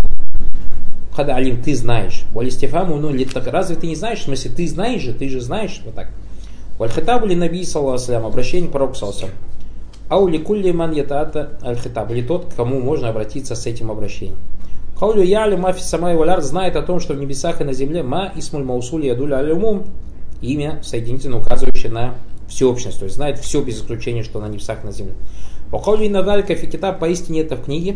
Када алим, ты знаешь. Валистифаму, ну, разве ты не знаешь? В смысле, ты знаешь же, ты же знаешь. Вот так. Валь хитабу ли наби саллаху алейхи, обращение к пророку саллаху алейхи. Аули кулли ман ятаата аль-хитаб, или тот, к кому можно обратиться с этим обращением. Каулю я'алю ма фи самай валь ард, знает о том, что в небесах и на земле ма исмуль маусули ядуль аль-умум, имя соединительно указывающее на всеобщность, то есть знает все без исключения, что на небесах и на земле. Ва каулю инна далька фи китаб, поистине это в книге.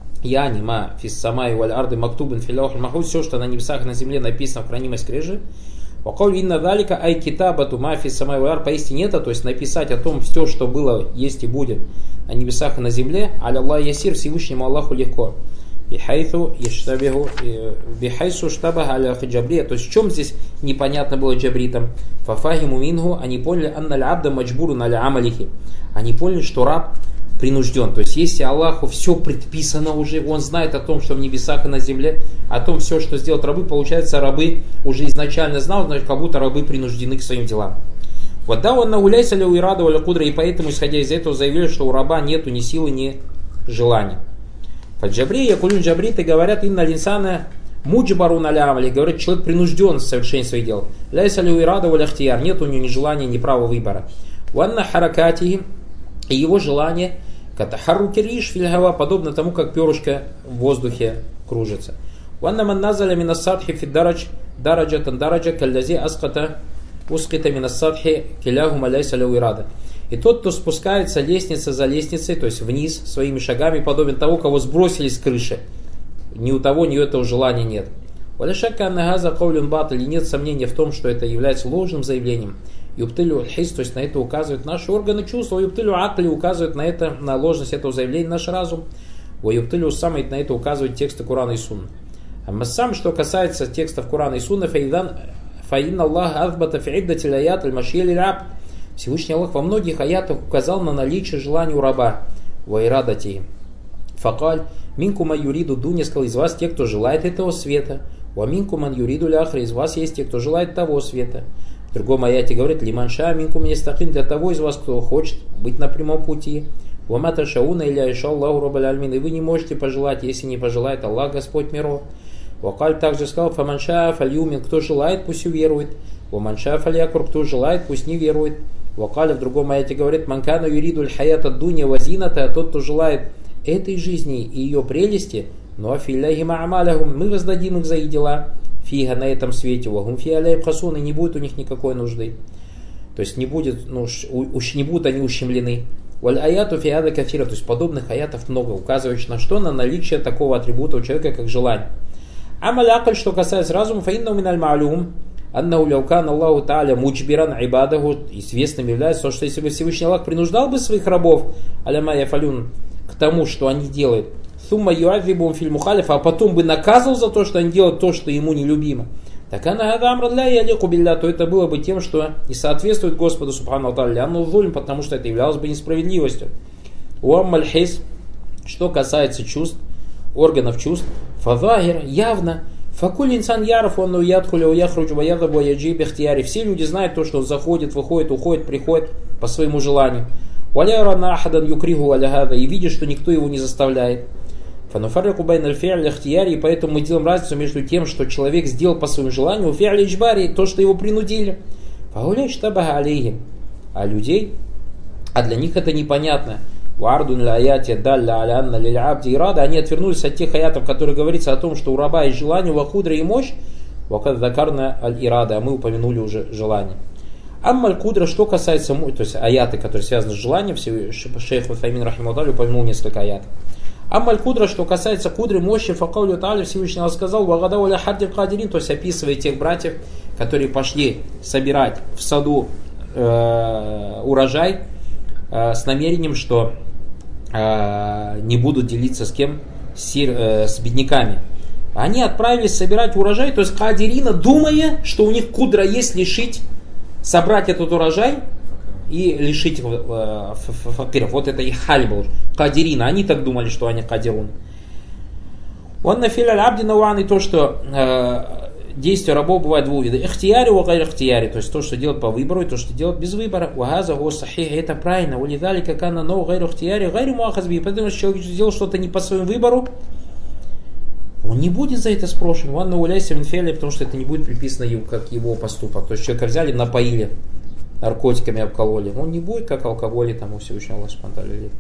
Яни ма фи самай валь арды мактубин фи лаухил махфуз, все, что на небесах и на земле написано в хранимой скрижи. Вакауль инна далика ай китабату мафи самай валь ард, поистине это, то есть написать о том все, что было, есть и будет на небесах и на земле. Аля Аллах ясир, Всевышнему Аллаху легко. Бихайсу иштабиху бихайсу штабаха аля джабрия. То есть в чем здесь непонятно было джабритам? Фафахиму минху, они поняли анна аль-абда маджбурун аля амалихи. Они поняли, что раб принужден. То есть если Аллаху все предписано уже, он знает о том, что в небесах и на земле, о том все, что сделают рабы, получается, рабы уже изначально знал, значит, как будто рабы принуждены к своим делам. Вот да, он науляйся ли у ирада валя кудра, и поэтому, исходя из этого, заявили, что у раба нету ни силы, ни желания. Фаджабри, якулюн джабриты говорят, инна линсана муджбару налямали, говорят, человек принужден в совершении своих дел. Ляйся ли у ирада валя хтияр, нет у него ни желания, ни права выбора. Ванна харакатихи, и его желание катахаруки риш фильгава, подобно тому, как перышко в воздухе кружится. Ванна ман назаля минассадхи фиддарадж дараджатан дараджа каллязи аската ускита минассадхи килягу маляйса ля уирада. И тот, кто спускается лестница за лестницей, то есть вниз своими шагами, подобен того, кого сбросили с крыши. Ни у того, ни у этого желания нет. Валяшака аннагаза каулюн баталь, и нет сомнения в том, что это является ложным заявлением. Юптылю хис, то есть на это указывают наши органы чувств, юптылю акли указывают на это, на ложность этого заявления наш разум, юптылю самайт, на это указывают тексты Курана и Сунны. А сам, что касается текстов Курана и Сунны, фаинна Аллах азбата фииддати аят аль-машья раб, Всевышний Аллах во многих аятах указал на наличие желания у раба, вайрадати. Факаль минкума юриду дуня, сказал, из вас те, кто желает этого света, ва минкуман юриду ляхра, из вас есть те, кто желает того света. В другом аяте говорит, лиманша минкум ястакин, для того из вас, кто хочет быть на прямом пути. Вамата шауна или айша Аллаху раббаль альмин, и вы не можете пожелать, если не пожелает Аллах, Господь миров. Вакаль также сказал, фаманша фальюмин, кто желает, пусть уверует. Ваманша фальякур, кто желает, пусть не верует. Вакаля в другом аяте говорит, манкана юридуль хаята дуня вазината, тот, кто желает этой жизни и ее прелести, но афилляхи ма'амаляхум, мы воздадим их за их дела. Фига на этом свете, вагум фиаляйб хасун, и не будет у них никакой нужды. То есть не, будет, ну, уж, не будут они ущемлены. Валь аяту фиада кафира, то есть подобных аятов много, указывающих на что? На наличие такого атрибута у человека, как желание. Амалякаль, что касается разума, фаинна миналь ма'алюм, аннаху ляукан Аллаху та'аля муджбиран айбадаху, известным является, что если бы Всевышний Аллах принуждал бы своих рабов, аляма яфалюн, к тому, что они делают, сумма юазибум филь мухалифа, а потом бы наказывал за то, что они делают то, что ему нелюбимо, так она гадамра для ялику билля, то это было бы тем, что не соответствует Господу субхану тааля, но зулим, потому что это являлось бы несправедливостью. Уаммаль хис, что касается чувств, органов чувств, фазахир, явно, факуль инсан яров, он уядхуля уяхруджу ваядабу яджи бехтияри, все люди знают то, что он заходит, выходит, уходит, приходит по своему желанию. Валяра нахадан юкриху аляхада, и видит, что никто его не заставляет. Фанафаррику байна аль-фи'ль ихтияри, и поэтому мы делаем разницу между тем, что человек сделал по своему желанию, фи'ль иджбари, то, что его принудили. Фауляй штабаха алейхим, а людей, а для них это непонятно. Вардун ля аяти далля алянна лиль абди ирада, они отвернулись от тех аятов, которые говорится о том, что у раба есть желание, вахудра и мощь, вакад закарна аль ирада, а мы упомянули уже желание. Аммаль кудра, что касается, то есть аяты, которые связаны с желанием, шейх Утхаймин рахимахуллах упомянул несколько аятов. Аммаль кудра, что касается кудры, мощи, факаулю та'аля, Всевышний Allah сказал, вагада уля хаддин кадирин, то есть описывает тех братьев, которые пошли собирать в саду э, урожай э, с намерением, что э, не будут делиться с кем? С, э, с бедняками. Они отправились собирать урожай, то есть кадирина, думая, что у них кудра есть лишить, собрать этот урожай и лишить э, факиров. Вот это их халь был. Кадирина. Они так думали, что они кадирун. Он на филяль абдина уан, и то, что э, действия рабов бывает двух видов. Ихтияри ва гайр ихтияри. То есть то, что делать по выбору, и то, что делать без выбора. Уагаза го сахих. Это правильно. Улидали какана но гайр ихтияри гайр муахазби. Потому что человек сделал что-то не по своему выбору, он не будет за это спрошен. Он науляйся в инфеле, потому что это не будет приписано ему как его поступок. То есть человека взяли, напоили наркотиками, обкололи. Он не будет как алкоголь там у Всевышнего Аллаха спонтанно.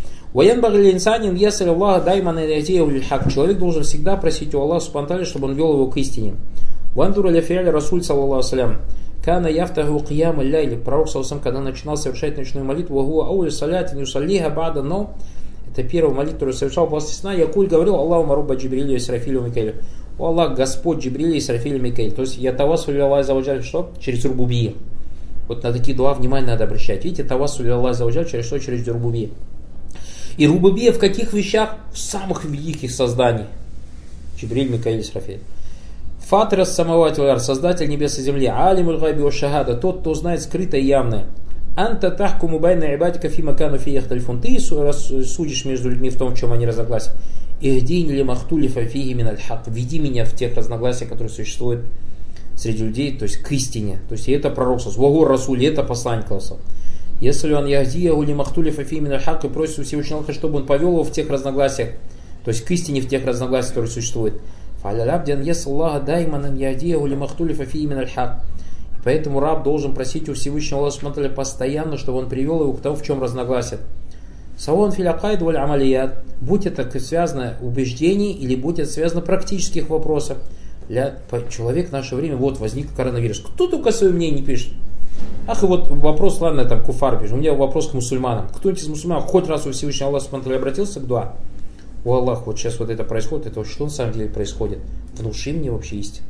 Человек должен всегда просить у Аллаха спонтанно, чтобы он вел его к истине. Расуль саллаллаху алейхи Кана яфтаху киям аль-лайли. Пророк саллаллаху, когда начинал совершать ночную молитву, вагуа аули саляти нюсаллиха бада но. Это первая молитва, которую совершал после сна. Якуль говорил: Аллаху маруба Джибрилю, Исрафилю, Микаилю. О Аллах, Господь Джибриля, Исрафилю, Микаиль. То есть я тавассуль Аллах заваджаль, что? Через рубубия. Вот на такие дуа внимание надо обращать. Видите, тавассуль Аллах заваджаль, через что? Через рубубия. И рубубия в каких вещах? В самых великих созданиях. Джибриль, Микаиль, Исрафиль. Фатир ас-самавати валь ард, создатель небес и земли. Алимуль гайби ва шахада, тот, кто знает скрытое и явное. Анта тахкуму байна ибадика фи макану фи яхтальфун. Ты судишь между людьми в том, в чем они разногласия. Ихдин ли махтули фафиги миналь хак. Веди меня в тех разногласиях, которые существуют среди людей, то есть к истине. То есть и это пророк, вагур расуль, это посланник. Если он яхдия ли махтули фафиги миналь хак и просит у Всевышнего, чтобы он повел его в тех разногласиях, то есть к истине в тех разногласиях, которые существуют. Фалялябдян ясаллаха дайманан яхдия ли махтули фафиги миналь хак. Поэтому раб должен просить у Всевышнего Аллаха постоянно, чтобы он привел его к тому, в чем разногласия. Савон филякайд валь амалият. Будь это связано убеждений или будь это связано практических вопросов. Для человека в наше время, вот возник коронавирус. Кто только свое мнение не пишет? Ах, и вот вопрос, ладно, там куфар пишет. У меня вопрос к мусульманам. Кто-нибудь из мусульман хоть раз у Всевышнего Аллаха обратился к дуа? О Аллах, вот сейчас вот это происходит, это что на самом деле происходит? Внуши мне вообще истину.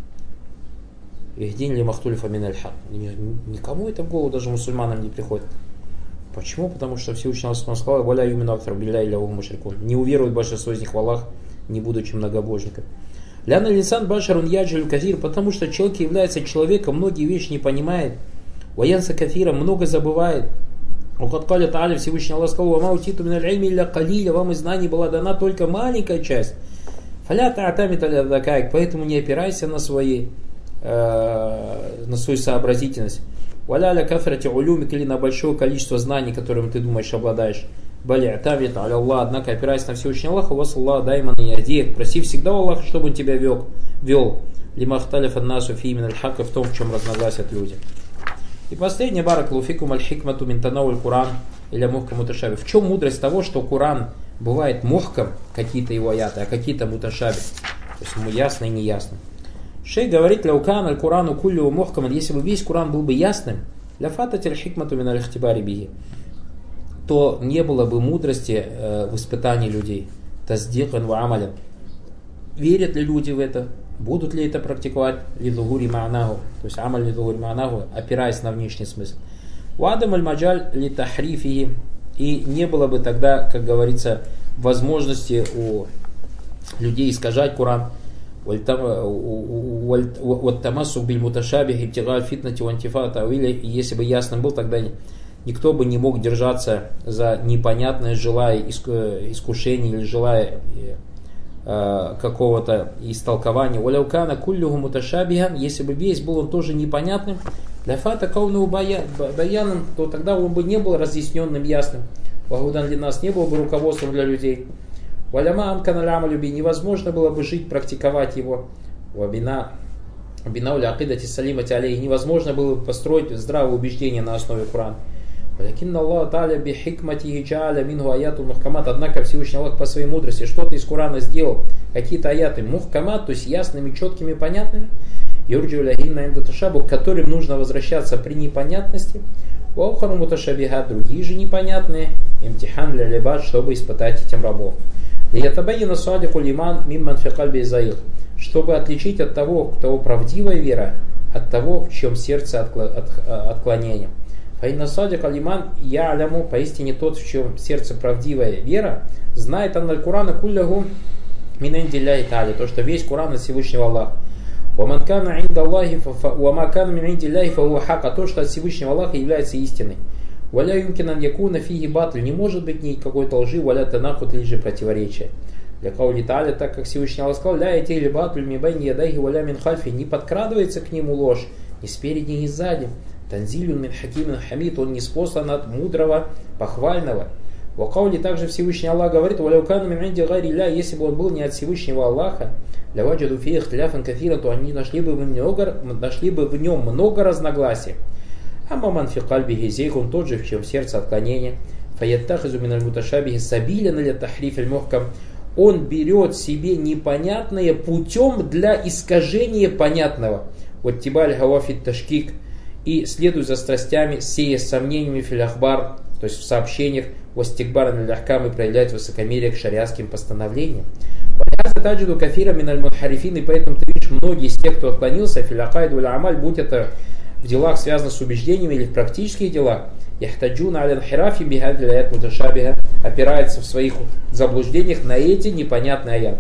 Ихдин ли махтулифа миналь хак. Никому это в голову, даже мусульманам, не приходит. Почему? Потому что Всевышний Аллах сказал: «Валя юмину актар билляй ля вум мушрикун». Не уверует большинство из них в Аллах, не будучи многобожником. Ляна линсан башарун яджалю кафир, потому что человек является человеком, многие вещи не понимает. Ваянса кафира, много забывает. Ухаткаля та'аля, Всевышний Аллах сказал: «Ва маутиту миналь ильми илля калиля». Вам из знаний была дана только маленькая часть. Фаля та'атамит аля дакайк, поэтому не опирайся на свои на свою сообразительность. Валяля кафрати улюмик, или на большое количество знаний, которым ты думаешь обладаешь. Бали тавит аля Аллах, однако опираясь на Всевышний Аллах, у вас Аллах дайман и ядех. Проси всегда у Аллаха, чтобы он тебя вел. вел. Лимахталиф аннасу фи имин аль-хака, в том, в чем разногласят люди. И последний барак луфикум аль-хикмату минтанау Куран или мухкам муташаби. В чем мудрость того, что Куран бывает мухкам, какие-то его аяты, а какие-то муташаби. То есть ясно и неясно. Шейх говорит: «Ляукан аль-Курану куллю мухкаман». Если бы весь Куран был бы ясным, ля фататиль хикмату мин аль-ихтибари биги, то не было бы мудрости э, в испытании людей. Таздикан ва амалян. Верят ли люди в это? Будут ли это практиковать? Лидугури ма'наху. То есть амаль лидугури ма'наху, опираясь на внешний смысл. Вадам аль-маджаль ли тахрифи. И не было бы тогда, как говорится, возможности у людей искажать Куран. Если бы ясным был, тогда никто бы не мог держаться за непонятное, желая искушения или желая э, какого-то истолкования. Если бы весь был он тоже непонятным, для фата кауну баяном, то тогда он бы не был разъясненным, ясным. Вагудан для нас не был бы руководством для людей. Валяма анканаляма люби, невозможно было бы жить, практиковать его. Вабина бинауля акидати салимати алей, невозможно было бы построить здравое убеждение на основе Курана. Валякинна Аллах та'аля би хикмати джааля минху аяту мухкамат. Однако Всевышний Аллах по своей мудрости что-то из Курана сделал, какие-то аяты мухкамат, то есть ясными, четкими, понятными. юрджу лягинна имдаташабу, к которым нужно возвращаться при непонятности, ваухару муташабиха, другие же непонятные, имтихан для либад, чтобы испытать этим рабов. Лиятабайяна садику лиман мимман фи кальби заир, чтобы отличить от того, у кого правдивая вера, от того, в чем сердце отклонение. Фаинна садик алиман я аляму, поистине тот, в чем сердце правдивая вера, знает анналь Курана куллягу минэндилляхи та'аля, то, что весь Куран от Всевышнего Аллаха. Ваман кана инда Аллахи вама кана минэндилляхи фахуа хак, а то, что от Всевышнего Аллаха является истиной. Валя юмкинан якуна фиги батль, не может быть ни какой-то лжи, валя танахут, или же противоречия. Для каули та'аля, так как Всевышний Аллах сказал, ля ятейли батль мибайни ядайхи валя мин хальфи, не подкрадывается к нему ложь, ни спереди, ни сзади. Танзилюн мин хакимин хамид, он ниспослан от мудрого, похвального. В каули также Всевышний Аллах говорит, валя укану мин инди гайри ля, если бы он был не от Всевышнего Аллаха, ля ваджаду фи ихтиляфан кафиран, то они нашли бы, много, нашли бы в нем много разногласий. А маман фи кальбихи зейх, он тот же, в чем сердце отклонение. Фаяттахизу миналь муташабихи сабилян ля тахриф аль мухкам, он берет себе непонятное путем для искажения понятного. Вот тибаль хавафит ташкик, и следует за страстями, сея сомнениями филяхбар, то есть в сообщениях, вастикбар наляхкам, и проявлять высокомерие к шариатским постановлениям. Таджиду кафира миналь мунхарифин, и поэтому ты видишь, многие из тех, кто отклонился, филяхайду или амаль, будь это в делах, связанных с убеждениями, или в практических делах, яхтаджуна аля нхирафи бихадля аят муташабиха, опирается в своих заблуждениях на эти непонятные аяты.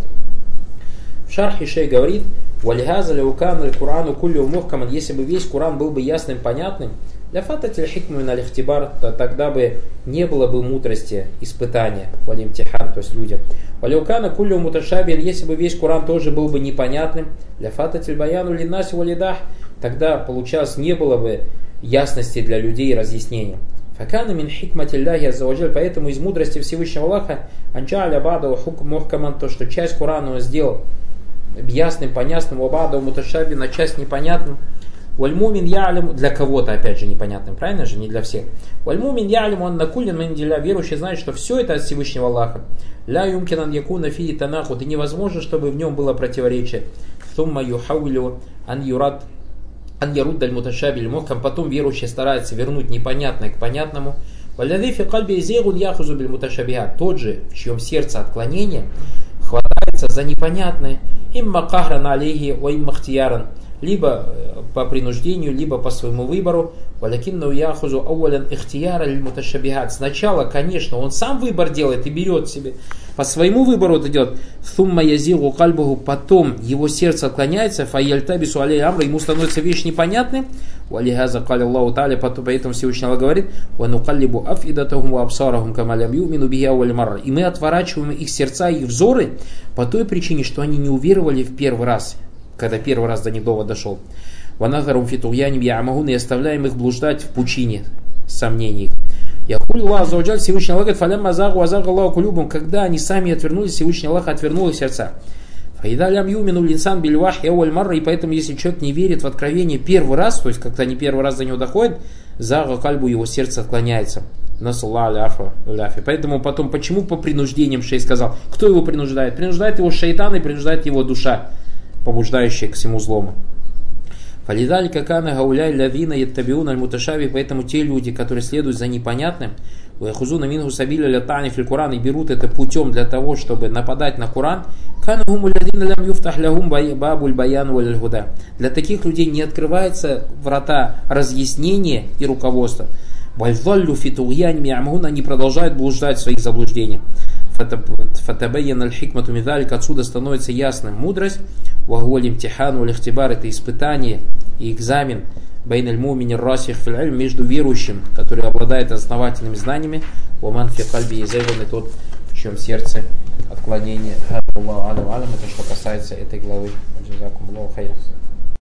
В шархе шей говорит, валихаза ляукан аль-Курану куллю мухкаман, если бы весь Куран был бы ясным, понятным, для фататиль хикму на лихтибар, то тогда бы не было бы мудрости, испытания, валимтихан, то есть людям. Валиукана куллю муташабин, если бы весь Куран тоже был бы непонятным, для фататиль баяну линаси валидах, тогда, получалось, не было бы ясности для людей и разъяснения. Факана мин хикматилляхи аззаваджаль, поэтому из мудрости Всевышнего Аллаха анджа'аля ба'даху хукм мухкаман, то, что часть Курана он сделал ясным, понятным, ваба'даху муташабин, на часть непонятным. Вальмумин я'аляму, для кого-то, опять же, непонятным, правильно же, не для всех. Вальмумин я'аляму, он накулин миндилля, верующий знает, что все это от Всевышнего Аллаха. Ля юмкинан якуна фии танахут, и невозможно, чтобы в нем было противоречие. Thumма юхавилю ан юрад ан яруддаль муташабиль мухкам, потом верующий старается вернуть непонятное к понятному. Валядhi фи кальби зейгун яхузу биль муташабиха, тот же, в чьем сердце отклонение, хватается за непонятное, имма кахран алейхи ва имма ихтияран, либо по принуждению, либо по своему выбору. Валякинну яхузу ауалян ихтияра лиль муташабихат. Сначала, конечно, он сам выбор делает и берет себе. По своему выбору это идет. Thumма язигу кальбуху, потом его сердце отклоняется. Файяльтабису алей амра, ему становится вещь непонятной. Валихаза каля Аллаху та'аля, поэтому Всевышний Аллах говорит: ванукаллибу афидатахум ва абсарахум камалям юмину биха валь марра. И мы отворачиваем их сердца, их взоры по той причине, что они не уверовали в первый раз, когда первый раз до них довод дошел. Ванахарум фитуяним я'магун, и оставляем их блуждать в пучине сомнений. Яхуль Аллах заваджаль, Всевышний Аллах говорит: фалям азагу азаг Аллаху кулюбум, когда они сами отвернулись, Всевышний Аллах отвернул их сердца. Фаидалям юмину линсан бильвах яуль марра, и поэтому, если человек не верит в откровение первый раз, то есть когда они первый раз до него доходят, зага кальбу, его сердце отклоняется. Насалла ляфа ляфи. Поэтому потом, почему по принуждениям шей сказал? Кто его принуждает? Принуждает его шайтан и принуждает его душа, побуждающая к всему злому. Фалидаль какана гауляй лавина яттабиун аль муташаби, поэтому те люди, которые следуют за непонятным, ваяхузуна мингу сабиля лятани фил Куран, и берут это путем для того, чтобы нападать на Куран, канахум ладина лям юфтах лягум бабуль баян валь гуда. Для таких людей не открывается врата разъяснения и руководства. Вальзаллю фитуяними амгун, они продолжают блуждать в своих заблуждениях. Фатабайян аль-хикмату мидалик, отсюда становится ясным мудрость. Вагуаль имтихан валь ихтибар, это испытание и экзамен. Байн аль-мумин расих фил илм, между верующим, который обладает основательными знаниями, ваман фи кальби язайван, и тот, в чем сердце отклонение. Это что касается этой главы. Джазакум Аллаху хайран.